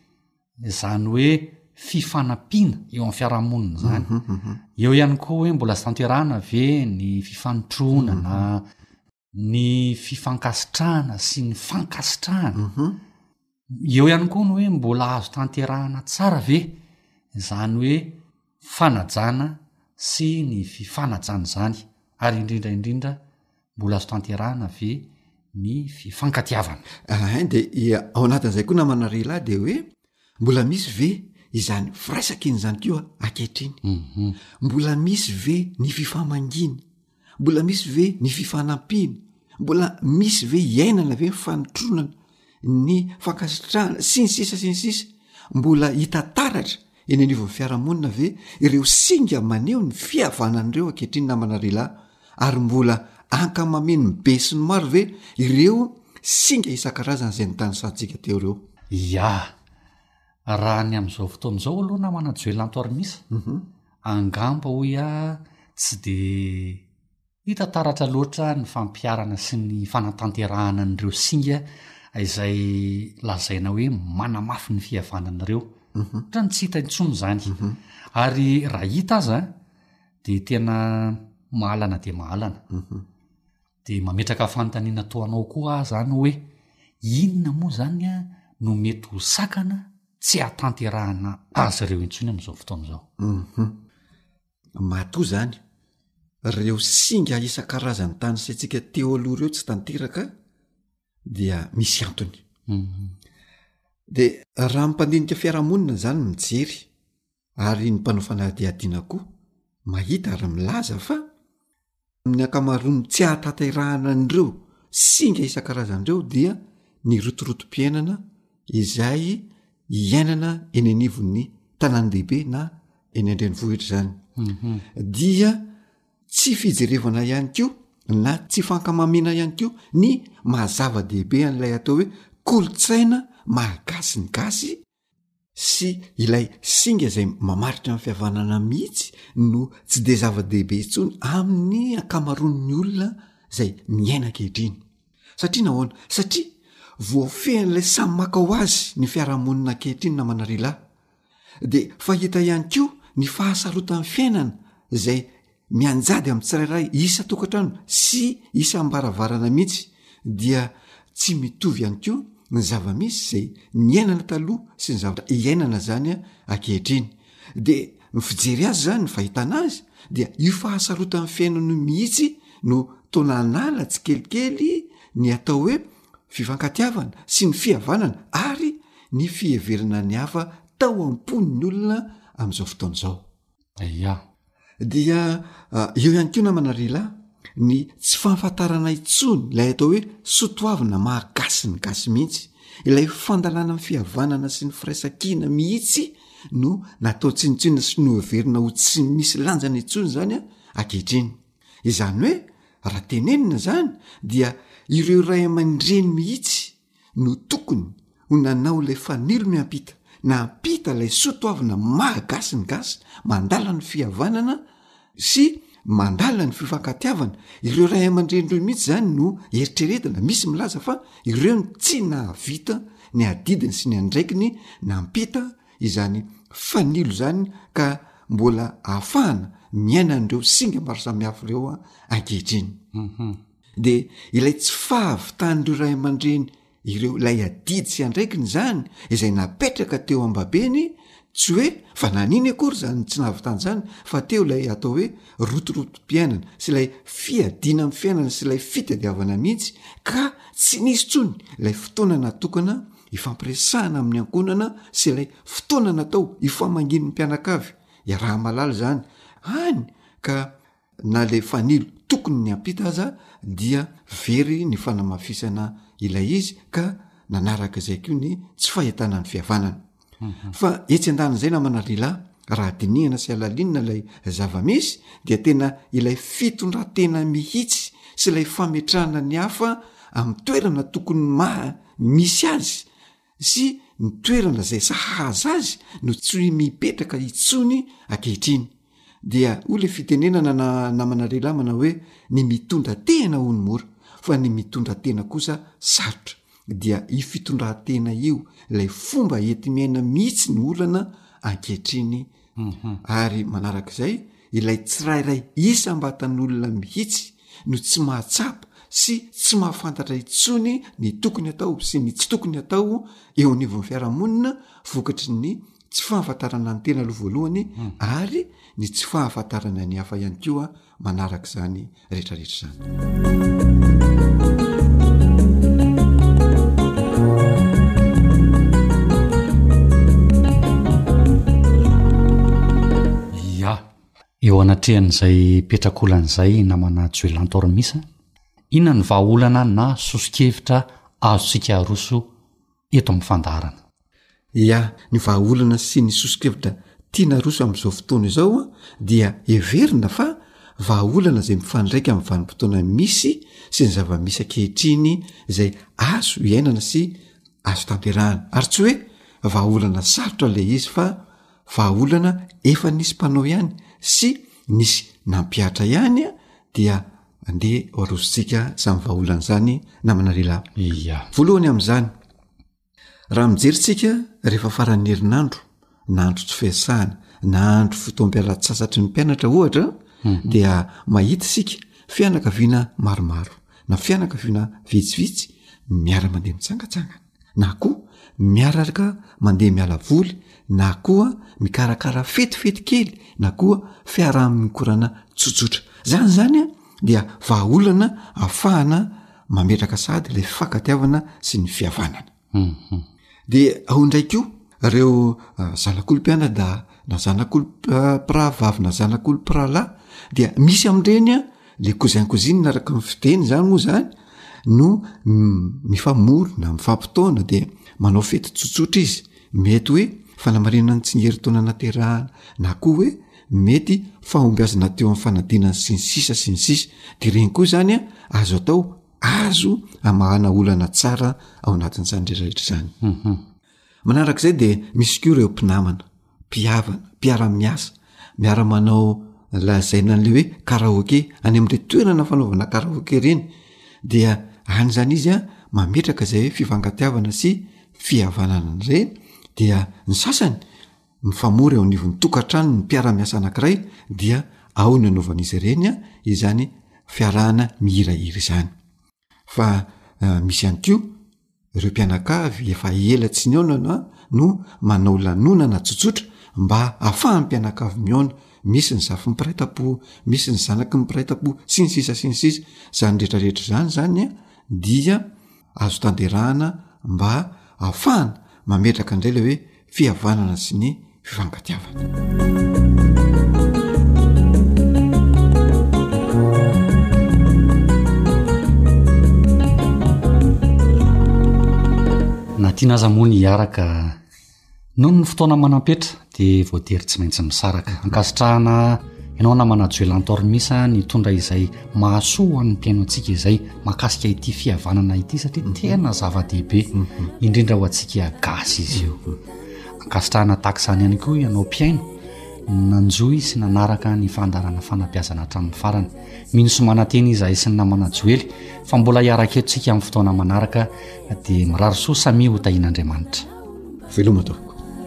Speaker 11: zany hoe fifanampiana eo amin'ny fiarahamonina zany mm-hmm, mm-hmm. eo ihany koa hoe mbola azo tanterahana ve ny fifanontronana mm-hmm. ny fifankasitrahana sy ny fankasitrahana mm-hmm. eo ihany koa ny hoe mbola azo tanterahana tsara ve zany hoe fanajana sy ny fifanajana zany ary indrindra indrindra mbola azo tanterahana ve ny fifankatiavana
Speaker 10: ah, de ao anatin'izay koa namanarila de hoe mbola misy ve izany firaisakiny zany keo ankehitriny mm-hmm. mbola misy ve ny fifamangina mbola misy ve ny fifanampiana mbola misy ve iainana ve mifanotronana ny fankasitrahana sy ny sisa sy ny sisa mbola hita taratra eny anivon'ny fiarahamonina ve ireo singa maneo ny fihavanan'ireo ankehitriny namanarila ary mbola ankamameny be sy ny maro ve ireo singa isan-karazana zay nytany santsika teo reo
Speaker 11: ia raha ny am'izao fotoan'izao aloha na manajoelantoarymisa mm-hmm. angamba hoy a tsy de hita taratra loatra ny fampiarana sy ny fanatanterahana n'ireo singa izay lazaina hoe manamafy ny fihavananareo mm-hmm. ra ny tsy hita intsony zany mm-hmm. ary raha hita aza de tena mahalana de mahalana mm-hmm. de mametraka fanontaniana toanao koa zany hoe inona moa zany a no mety ho sakana tsy hatanterahana azy ireo intsony am'izao fotoana zao
Speaker 10: mhm mato zany reo singa isan-karazany tany satsika teo aloha reo tsy tanteraka dia misy antony mhm de raha mpandinika fiarahamonina zany mijery ary ny mpanao fanadihadiana koa mahita ary milaza fa amin'ny ankamaroany tsy hatanterahana an'ireo singa isan-karazan'ireo dia ny rotorotom-piainana izay iainana eny anivon'ny tanàn-dehibe na eny andrenivohitra zany mm-hmm. dia tsy fijerevana ihany koa na tsy fankamamina ihany koa ny mahazava-dehibe an'ilay atao hoe kolotsaina malagasy ny gasy sy ilay singa zay mamaritra amin'ny fihavanana mihitsy no tsy de zava-dehibe intsony amin'ny ankamaroan'ny olona zay miaina ankehitriny satria nahoana satria voafehan'ilay samy maka ho azy ny fiarahamonina ankehitriny na manarila de fahita ihany koa ny fahasarotan'ny fiainana zay mianjady amin'ny tsirairay isa tokantrano sy isa ambaravarana mihitsy dia tsy mitovy ihany ko ny zava-misy zay niainana taloha sy ny zavatra iainana zany a ankehitriny de mifijery azy zany ny fahitana azy dia io fahasarotan'ny fiainano mihitsy no tona anala tsy kelikely ny atao hoe fifankatiavana sy ny fihavanana ary ny fiheverana ny hafa tao ampon'ny olona amin'izao fotoana izao
Speaker 11: ia
Speaker 10: dia uh, eo ihany ko namanarila ny tsy fahafantarana itsony ilay atao hoe sotoavina mahagasy ny gasy mihitsy ilay fandalana amin'ny fihavanana sy ny firaisan-kina mihitsy no natao tsinitsina sy noheverina ho tsy misy lanjana itsony zany a ankehitriny izany hoe raha tenenina zany dia ireo ray aman-dreny mihitsy no tokony ho nanao ilay fanilo miampita na ampita ilay sotoavina mahagasy ny gasy mandala ny fihavanana sy mandala ny fifankatiavana ireo ray aman-drenyreo mihitsy zany no eritreretina misy milaza fa ireo ny tsy nahavita ny adidiny sy ny andraikiny nampita izany fanilo zany ka mbola ahafahana miaina an'ireo singa maro samihafa ireo a ankehitriny
Speaker 11: mhm
Speaker 10: de ilay tsy fahavitan'ireo ray aman-dreny ireo ilay adidy sy andraikiny zany izay napetraka teo am-babeny tsy hoe fa naniny akory zany tsy nahavitany zany fa teo ilay atao hoe rotorotom-piainana sy ilay fiadina amin'ny fiainana sy ilay fitadiavana mihitsy ka tsy nisy tsony ilay fotoana natokana ifampiresahana amin'ny ankonana sy ilay fotoana natao ifamanginy ny mpianakavy iaraha malala zany any ka na le fanilo tokony ny ampita aza dia very ny fanamafisana ilay izy ka nanaraka izay ko ny tsy fahitana ny fihavanana mm-hmm. fa etsy an-danazay namanarila raha dinihana sy alalinina ilay zava-misy dia tena ilay fitondratena mihitsy sy ilay fametrahana ny hafa amin'ny toerana tokony maha misy azy sy ny toerana zay sahaza azy no tsy mipetraka itsony ankehitriny dia o le fitenenana na namanarila mana hoe ny mitondra tena ho ny mora fa ny mitondra tena kosa sarotra dia i fitondratena io ilay fomba enti-miaina mihitsy ny olana ankehitriny mm-hmm. ary manarak'izay ilay tsirairay isa mbatan'olona mihitsy no tsy mahatsapa sy tsy mahafantatra itsony ny tokony atao sy ny tsy tokony atao eo anivon'ny fiarahamonina vokatry ny tsy fahafantarana ny tena aloha voalohany mm. ary ny tsy fahafantarana ny hafa ihany koa manaraka izany rehetrarehetra zany
Speaker 11: ia eo anatrehan'izay petrakolan'izay namana joelantormisa inona ny vahaolana na sosikevitra azosika aroso eto amin'ny fandarana
Speaker 10: ia ny vahaolana sy ny sosikevitra tiana roso amin'izao fotoana izao a dia everina fa vahaolana zay mifandraika amin'ny vanim-potoana misy sy ny zava-misy ankehitriny izay azo iainana sy azo tamperahana ary tsy hoe vahaolana sarotra le izy fa vahaolana efa nisy mpanao ihany sy nisy nampiatra ihany a dia andeha arosontsika samy vahaolana zany namanarila
Speaker 11: ia
Speaker 10: voalohany amin'izany raha mijeritsika rehefa faran'ny herinandro na andro tsy fiasahana na andro fotoam-pialatsasatry ny mpianatra ohatra mm-hmm. dia mahita sika fianakaviana maromaro na fianakaviana vitsivitsy miara mandeha mitsangatsangana na koa miaraka mandeha miala voly na koa mikarakara fetifety kely na koa fiaraha-mikorana tsotsotra zany zany a dia vahaolana ahafahana mametraka sady ilay fifankatiavana sy ny fihavanana
Speaker 11: mm-hmm.
Speaker 10: de ao indraikio reo uh, zanak'olom-pianada na zanak'olom-piravavy na zanak'olom-piralahy dia misy am'ireny a le kozainkoziny naraka ny fiteny zany moa zany no mifamory na mifampitaona de manao fety tsotsotra izy mety hoe fanamarinana ny tsingery-taona naterahana na koa hoe mety fahombiazana teo amin'ny fanadinany sy ny sisa sy ny sisa de reny koa zany a azo atao azo amahana olana tsara ao anatin'izany rehetrarehetra zany
Speaker 11: mm-hmm.
Speaker 10: manarak'izay de misy koa ireo mpinamana mpiavana mpiara-miasa miara manao lazaina an'le hoe karaoke any amin'ire toerana fanaovana karaoke reny dia any zany izy a mametraka izay hoe fifankatiavana sy fihavanana reny dia ny sasany mifamory eo anivon'ny tokantrano ny mpiara-miasa anankiray dia ao nanaovan'izy ireny a izany fiarahana mihirahira izany fa uh, misy ihany ko ireo mpianakavy efa ela tsy niaonana no manao lanonana tsotsotra mba ahafahan'ny mpianakavy miaona misy ny zafy mipiraitapo misy ny zanaky mipiraitapo sy ny sisa sy ny sisa zany rehetrarehetra zany zany a dia azo tanderahana mba ahafahana mametraka indray le hoe fihavanana sy ny fifankatiavana.
Speaker 11: na tiana aza moa ny hiaraka noho ny fotoana manampetra dia voatery tsy maintsy misaraka ankasitrahana ianao na manajoelantormisa ny tondra izay mahasoa an'ny mpiaino antsika izay makasika ity fihavanana ity satria tena zava-dehibe indrindra ho antsika gasy izy io ankasitrahana takizany ihany koa ianao mpiaino nanjoy sy nanaraka ny fandarana fanabiazana hatramin'ny farany mino so mananteny izahay sy ny namana joely fa mbola hiaraka etontsika amin'ny fotoana manaraka dia mirary soa samy ho tahian'Andriamanitra
Speaker 10: veloma tompoko.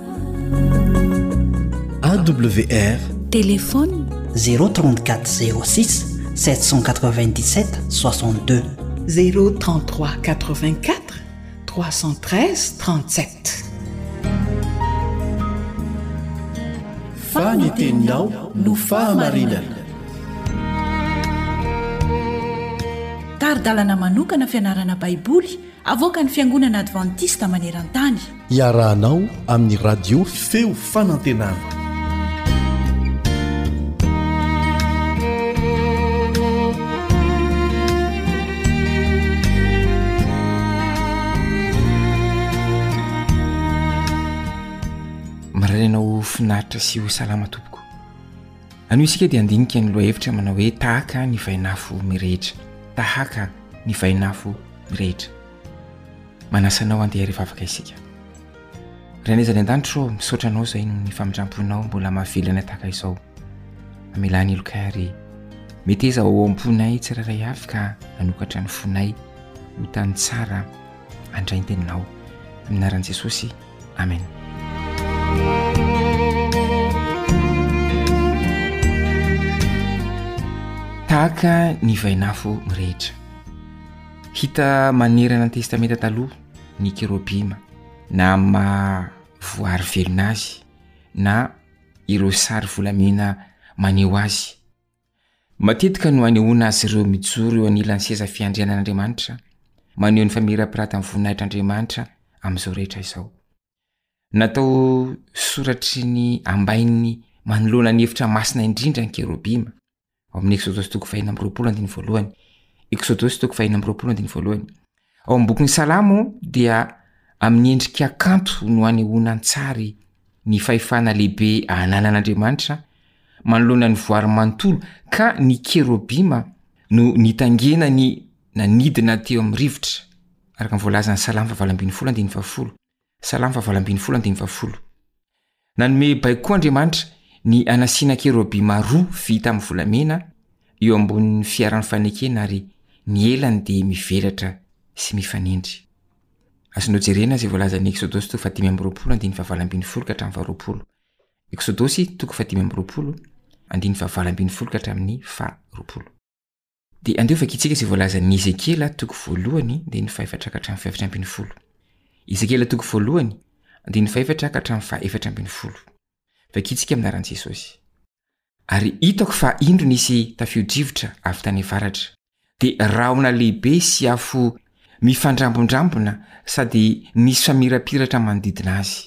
Speaker 1: A W R
Speaker 7: téléphone zéro trente-quatre zéro six sept cent quatre-vingt-dix-sept soixante-deux
Speaker 2: zéro trente-trois quatre-vingt-quatre trois cent treize trente-sept.
Speaker 1: Faniteninao no fahamarinana.
Speaker 12: Taridalana manokana fianarana baiboly avoaka ny fiangonana adventista maneran-tany.
Speaker 1: Iarahanao amin'ny radio feo fanantenana.
Speaker 13: marainao finaritra sy ho salama tompoko. Anio isika dia andinika ny loha hevitra manao hoe tahaka ny vainafo mirehitra, tahaka ny vainafo mirehitra. Manasanao andeha rehefa afaka isika. Renezany an-danitro misaotra anao izay no ny famindramponao mbola mahavelana tahaka izao. Amelany iloka ary mety eza ao am-ponay tsiraray avy ka anokatra ny fonay ho tany tsara andray ny teninao. Amin'ny anaran'i Jesosy. Amen. Tahaka ny vainafo mirehitra. Hita manerana ny testamenta taloha ny kerobima na mahavoary velona azy na ireo sary volamena maneho azy. Matetika no anehoana azy ireo mijoro eo anilan'ny seza fiandrianan'Andriamanitra, maneho ny famirapiratany voninahitr'Andriamanitra amin'izao rehetra izao. Natao soratry ny ambainy manoloana ny hevitra masina indrindra ny kerobima. Ao amin'ny Exodosy toko fahina amby roapolo andiny voalohany. Exodosy toko fahina amby roapolo andiny voalohany. Ao amin'ny bokin'ny Salamo dia amin'ny endrika kanto no anehoana tsary ny fahefana lehibe ananan'Andriamanitra manoloana ny voary manontolo ka ny kerobima no nitangena ny nanidina teo amin'ny rivotra. Araka ny voalaza ny Salamo fahavalo ambin'ny folo andiny fahafolo. Salamo fahavalo ambin'ny folo andiny fahafolo. Nanome baiko Andriamanitra ny anasiana kerobima roa vita amin'ny volamena eo ambonin'ny fiaran'ny fanekena ary ny elany dia mivelatra sy mifanindry. Azonao jerena izay voalaza ny Exodosy toko fahadimy amby roapolo andiny fahavalo ambin'ny folo ka hatramin'ny faharoapolo. Exodosy toko fahadimy amby roapolo andiny fahavalo ambin'ny folo ka hatramin'ny faharoapolo. Dia andeha fakitsika izay voalaza ny Ezekela toko voalohany dia ny fahaefatra ka hatramin'ny fahaefatra ambin'ny folo. Ezekela toko voalohany andiny fahaefatra ka hatramin'ny fahaefatra ambin'ny folo. Fakitsika amin'ny anaran'i Jesosy. Ary hitako fa indro nisy tafio-drivotra avy tany avaratra, dia rahona lehibe sy afo mifandrambondrambona sady nisy famirapiratra manodidina azy.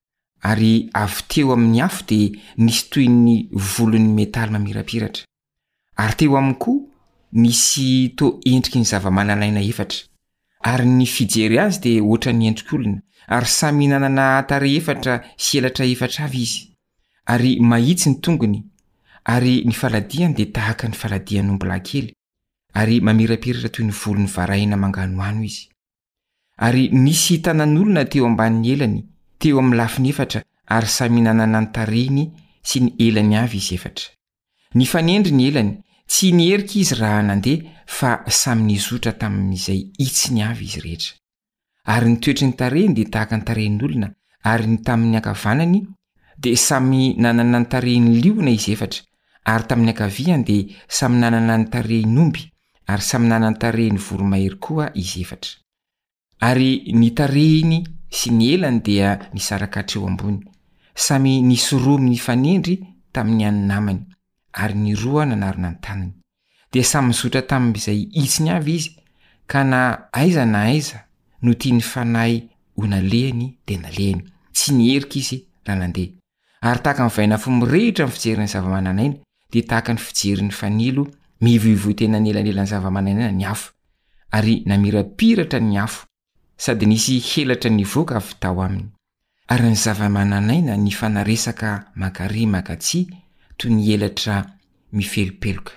Speaker 13: Ary avy teo amin'ny afo dia nisy toy ny volon'ny metaly mamirapiratra. Ary teo aminy koa nisy to endriky ny zava-mananaina efatra. Ary ny fijery azy dia ohatra ny endrik'olona, ary samy nanana tarehy efatra sy elatra efatra avy izy. Ary mahitsy ny tongony, ary ny faladiany dia tahaka ny faladian'omby lahy, ary mamirapiratra toy ny volon'ny varahina manganoano izy. Ary nisy tanan'olona teo ambanin'ny elany, teo amin'ny lafiny efatra, ary samy nanana ny tarehiny sy ny elany avy izy efatra. Ny fanendry ny elany, tsy nierika izy raha nandeha, fa samy nizotra tamin'izay itsiny avy izy rehetra. Ary ny toetry ny tarehiny dia tahaka ny tarehin'olona, ary ny tamin'ny ankavanany dia samy nanana ny tarehiny liona izy efatra, ary tamin'ny akaviany dia samy nanana ny tarehin'omby ary samy nanany tarehiny voromahery koa izy efatra. Ary ny tarehiny sy ny elany dia nisaraka hatreo ambony, samy nisoromy ny fanendry tamin'ny any namany, ary ny roa nanarona ny tanany. Dia samy mizotra tamin'izay itsiny avy izy, ka na aiza na aiza no tiany fanahy ho nalehany dia nalehany, tsy nierika izy raha nandeha. Ary tahaka ny vaina fo mirehitra ny fijerin'ny zavamananaina dia tahaka ny fijerin'ny fanilo mivoivoy tena nelanelan'ny zavamananaina ny afo, ary namirapiratra ny afo, sady nisy helatra ny voaka avy tao aminy. Ary ny zavamananaina ny fanaresaka makary makatsy toy ny helatra mifelopeloka.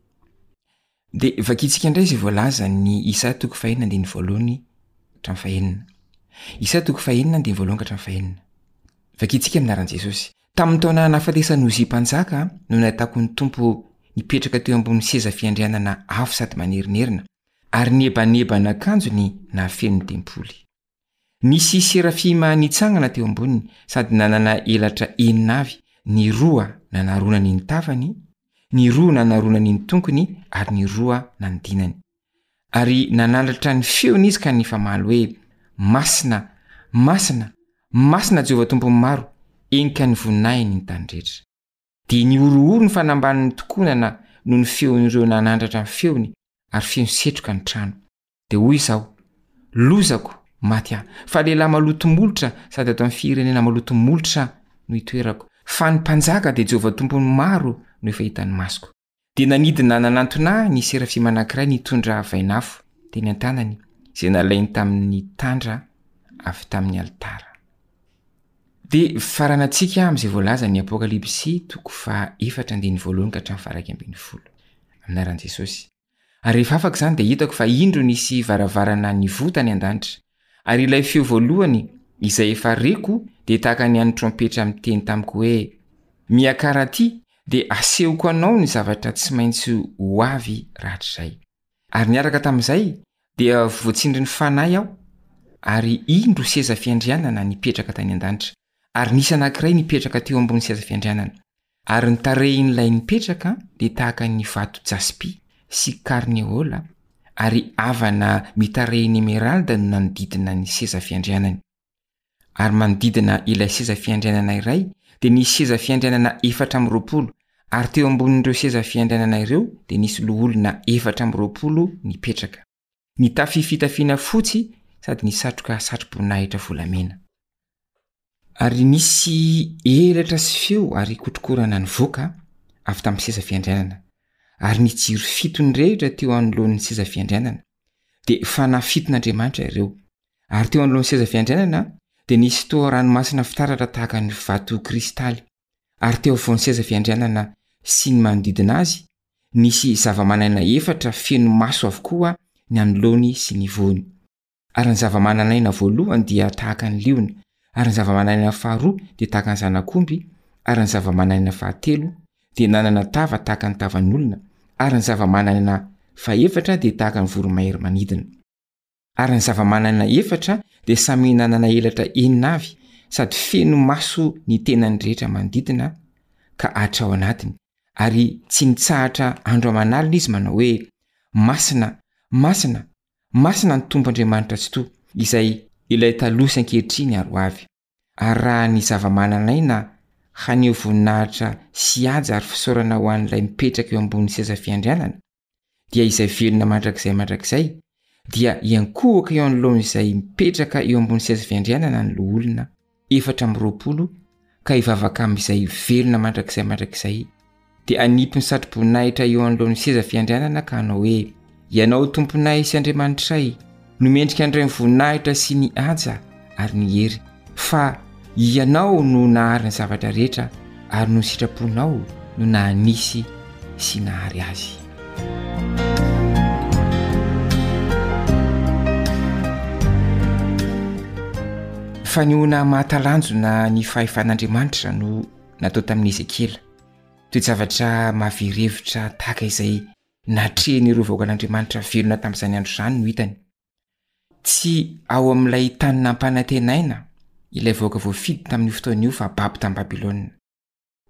Speaker 13: Dia vakitsika indray izay voalaza ny Isaia toko fahaenina andiny voalohany hatramin'ny fahaenina. Isaia toko fahaenina andiny voalohany ka hatramin'ny fahaenina. Vakitsika aminaran'i Jesosy. Tamin'ny taona nahafatesany Ozia mpanjaka no nahitako ny Tompo nipetraka teo ambony seza fiandrianana avo sady manerinerina, ary nebanebana akanjony nahafeno ny tempoly. Nisy serafima nitsangana teo amboniny sady nanana elatra enina avy, ny roa nanarona ny tavany, ny roa nanarona ny tonkony, ary ny roa nandinany. Ary nanalatra ny feony izy ka nifamaly hoe: masina, masina, masina Jehovah Tompony maro, enika ny voninahiny ny tany rehetra. Dia ny orooro ny fanambaniny tokonana no ny feon'ireo nanandratra ny feony, ary feno setroka ny trano. Dia hoy izao: lozako, maty aho, fa lehilahy malotomolotra sady ato amin'ny firenena malotomolotra no itoerako. Fa ny mpanjaka dia Jehovah Tompony maro no efa hitan'ny masoko. Dia nanidina nanantona ny serafima anankiray nitondra vainafo teny an-tanany, izay nalainy tamin'ny tandra avy tamin'ny altara. Dia faranantsika amin'izay voalaza ny Apokalipsy toko faha efatra andiny voalohany ka hatramin'ny faha iraika ambin'ny folo aminaran'i Jesosy. Ary rehefa afaka izany dia hitako fa indro nisy varavarana nivota ny an-danitra, ary ilay feo voalohany izay efa reko dia tahaka ny an'ny trompetra miteny tamiko hoe: miakara aty dia asehoko anao ny zavatra tsy maintsy ho avy rahatr'izay. Ary niaraka tamin'izay dia voatsindry ny fanahy aho, ary indro seza fiandrianana nipetraka tany an-danitra, ary nisy anankiray nipetraka teo ambony seza fiandrianana. Ary ny tarehin'ilay nipetraka dia tahaka ny vato jaspi sy karneola, ary avana mitarehiny emeralda no nanodidina ny seza fiandrianany. Ary manodidina ilay seza fiandrianana iray dia nisy seza fiandrianana efatra amby roapolo, ary teo ambonin'ireo seza fiandrianana ireo dia nisy loholona efatra amby roapolo nipetraka, nitafy fitafiana fotsy sady nisatroka satro-boninahitra volamena. Ary nisy elatra sy feo ary kotrokorana ny voaka avy tamin'ny seza fiandrianana, ary ny jiro fito ny rehetra teo anoloan'ny seza fiandrianana dia fanafiton'Andriamanitra ireo. Ary teo anoloan'ny seza fiandrianana dia nisy toa ranomasina fitaratra tahaka ny vato kristaly, ary teo afovoan'ny seza fiandrianana sy ny manodidina azy nisy zavamananaina efatra feno maso avokoa ny anoloany sy ny voany. Ary ny zavamananaina voalohany dia tahaka ny liona, ary ny zavamananaina faharoa dia tahaka ny zanak'omby, ary ny zavamananaina fahatelo dia nanana tava tahaka ny tavan'olona, ary ny zavamananaina fahaefatra dia tahaka ny voromahery manidina. Ary ny zavamananaina efatra dia samy nanana elatra enina avy, sady feno maso ny tenany rehetra manodidina ka atra ao anatiny, ary tsy nitsahatra andro aman'alina izy manao hoe: masina, masina, masina ny Tompon'Andriamanitra tsy toa, izay ilay taloha sy ankehitriny ary ho avy. Ary raha ny zavamananaina haneo voninahitra sy haja ary fisaorana ho an'ilay mipetraka eo ambony seza fiandrianana, dia izay velona mandrakizay mandrakizay dia iankohaka eo anoloan'izay mipetraka eo ambony seza fiandrianana ny loholona efatra amby roapolo, ka hivavaka amin'izay velona mandrakizay mandrakizay dia anipy ny satro-boninahitra eo anoloan'ny seza fiandrianana ka hanao hoe: ianao Tomponay sy Andriamanitray, nomendrika andray ny voninahitra sy ny haja ary ny hery, fa ianao no nahary ny zavatra rehetra, ary no sitraponao no nahanisy sy nahary azy. Fanihona mahatalanjona ny fahefan'Andriamanitra no natao tamin'ny Ezekela, toe-javatra mahavirevitra tahaka izay natrehany ireo vahoakan'Andriamanitra velona tamin'izany andro izany no hitany. Tsy ao amin'ilay tany nampanantenaina ilay vahoaka voafidy tamin'ny fotoana io, fa baby tamin'ny Babilôna.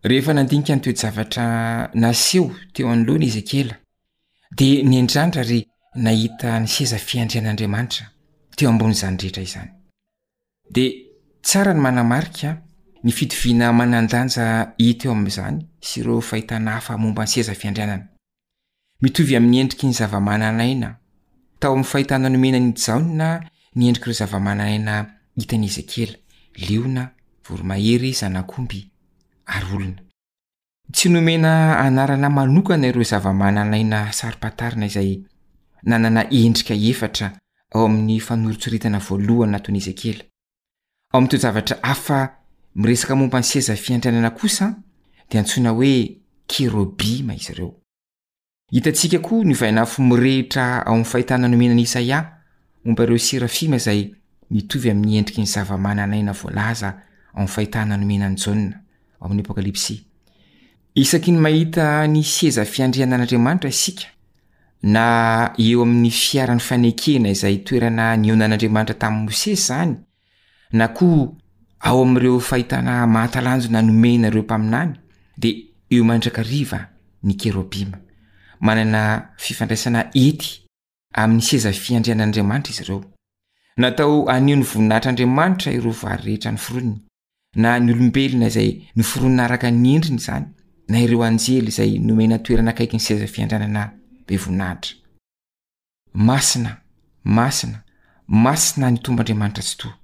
Speaker 13: rehefa nandinika ny toejavatra naseho teo anoloana Ezekela dia niandrandra ry nahita ny seza fiandrian'Andriamanitra teo ambon'izany rehetra izany. Dia tsara ny manamarika ny fitoviana manandanja hita eo amin'izany sy ireo fahitana hafa momba ny seza fiandrianana. Mitovy amin'ny endriky ny zava-mananaina tao amin'ny fahitana nomena ny Jaona ny endrik'ireo zava-mananaina hitan'i Ezekela, liona, voromahery, zanak'omby ary olona. Tsy nomena anarana manokana ireo zava-mananaina saripatarina izay nanana endrika efatra ao amin'ny fanoritsoritana voalohany nataon'i Ezekela. Ao amin'ny toejavatra hafa miresaka momba ny seza fiandrianana kosa dia antsoina hoe kerobima izy ireo. Hitantsika koa ny vainafo mirehitra ao amin'ny fahitana nomena ny Isaia momba ireo serafima izay mitovy amin'ny endriky ny zava-mananaina voalaza ao amin'ny fahitana nomena ny Jaona ao amin'ny Apokalipsy. Isaky ny mahita ny seza fiandrianan'Andriamanitra isika na eo amin'ny fiaran'ny fanekena izay toerana nionan'Andriamanitra tamin'ny Mosesy izany na koa ao amin'ireo fahitana mahatalanjona nomena ireo mpaminany dia eo mandrakariva ny kerobima. Manana fifandraisana ety amin'ny seza fiandrianan'Andriamanitra izy ireo. Natao anio ny voninahitr'Andriamanitra ireo vary rehetra ny foroniny, na ny olombelona izay noforonina araka ny endriny izany, na ireo anjely izay nomena toerana akaiky ny seza fiandrianana be voninahitra. Masina, masina, masina ny tomb'Andriamanitra tsy toa.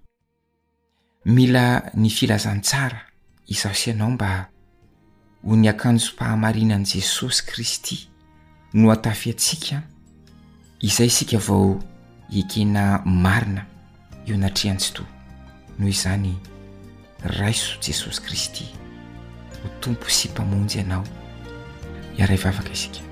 Speaker 13: Mila ny filazantsara izaho sy ianao mba ho ny akanjom-pahamarinan'i Jesosy Kristy no atafy antsika, izay isika vao ekena marina eo anatrehany-tsy toa. Noho izany raiso Jesosy Kristy ho tompo sy mpamonjy ianao. Iara hivavaka isika.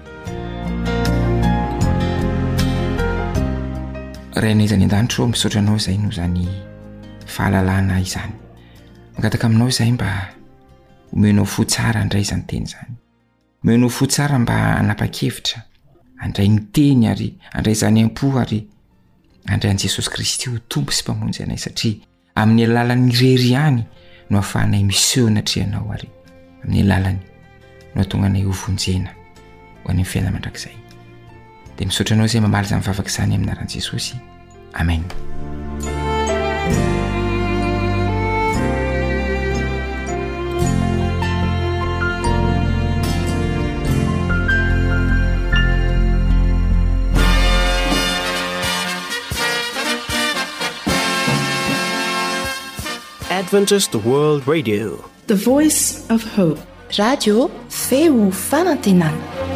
Speaker 13: Rainezany an-danitro misaotra anao izay no zany fahalalana izany. Mangataka aminao izay mba omenao fo tsara andray izany teny izany. Omenao fo tsara mba hanapa-kevitra, andray ny teny ary andray izany am-po ary andray an' Jesosy Kristy ho tompo sy mpamonjy anay, satria amin'ny alalan'ny rery ihany no ahafahanay miseho anatrehanao ary amin'ny alalany no ahatonga anay ho vonjena ho any amin'ny fiainana mandrakizay. Dia misaotra anao izay mamaly izany mivavaka izany amin'ny anaran'i Jesosy. Amen.
Speaker 1: Adventist World Radio,
Speaker 12: the voice of hope.
Speaker 14: Radio feo fanantenana.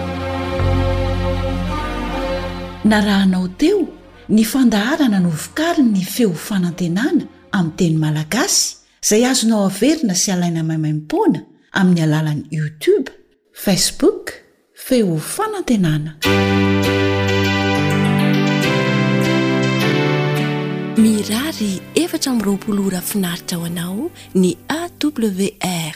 Speaker 12: Narahanao teo ny fandaharana no vokariny ny feo fanantenana amin'ny teny malagasy izay azonao averina sy alaina maimaim-poana amin'ny alalan'ny YouTube, Facebook, feo fanantenana.
Speaker 14: Mirary efatra amby roapolo ora finaritra ho anao ny A W R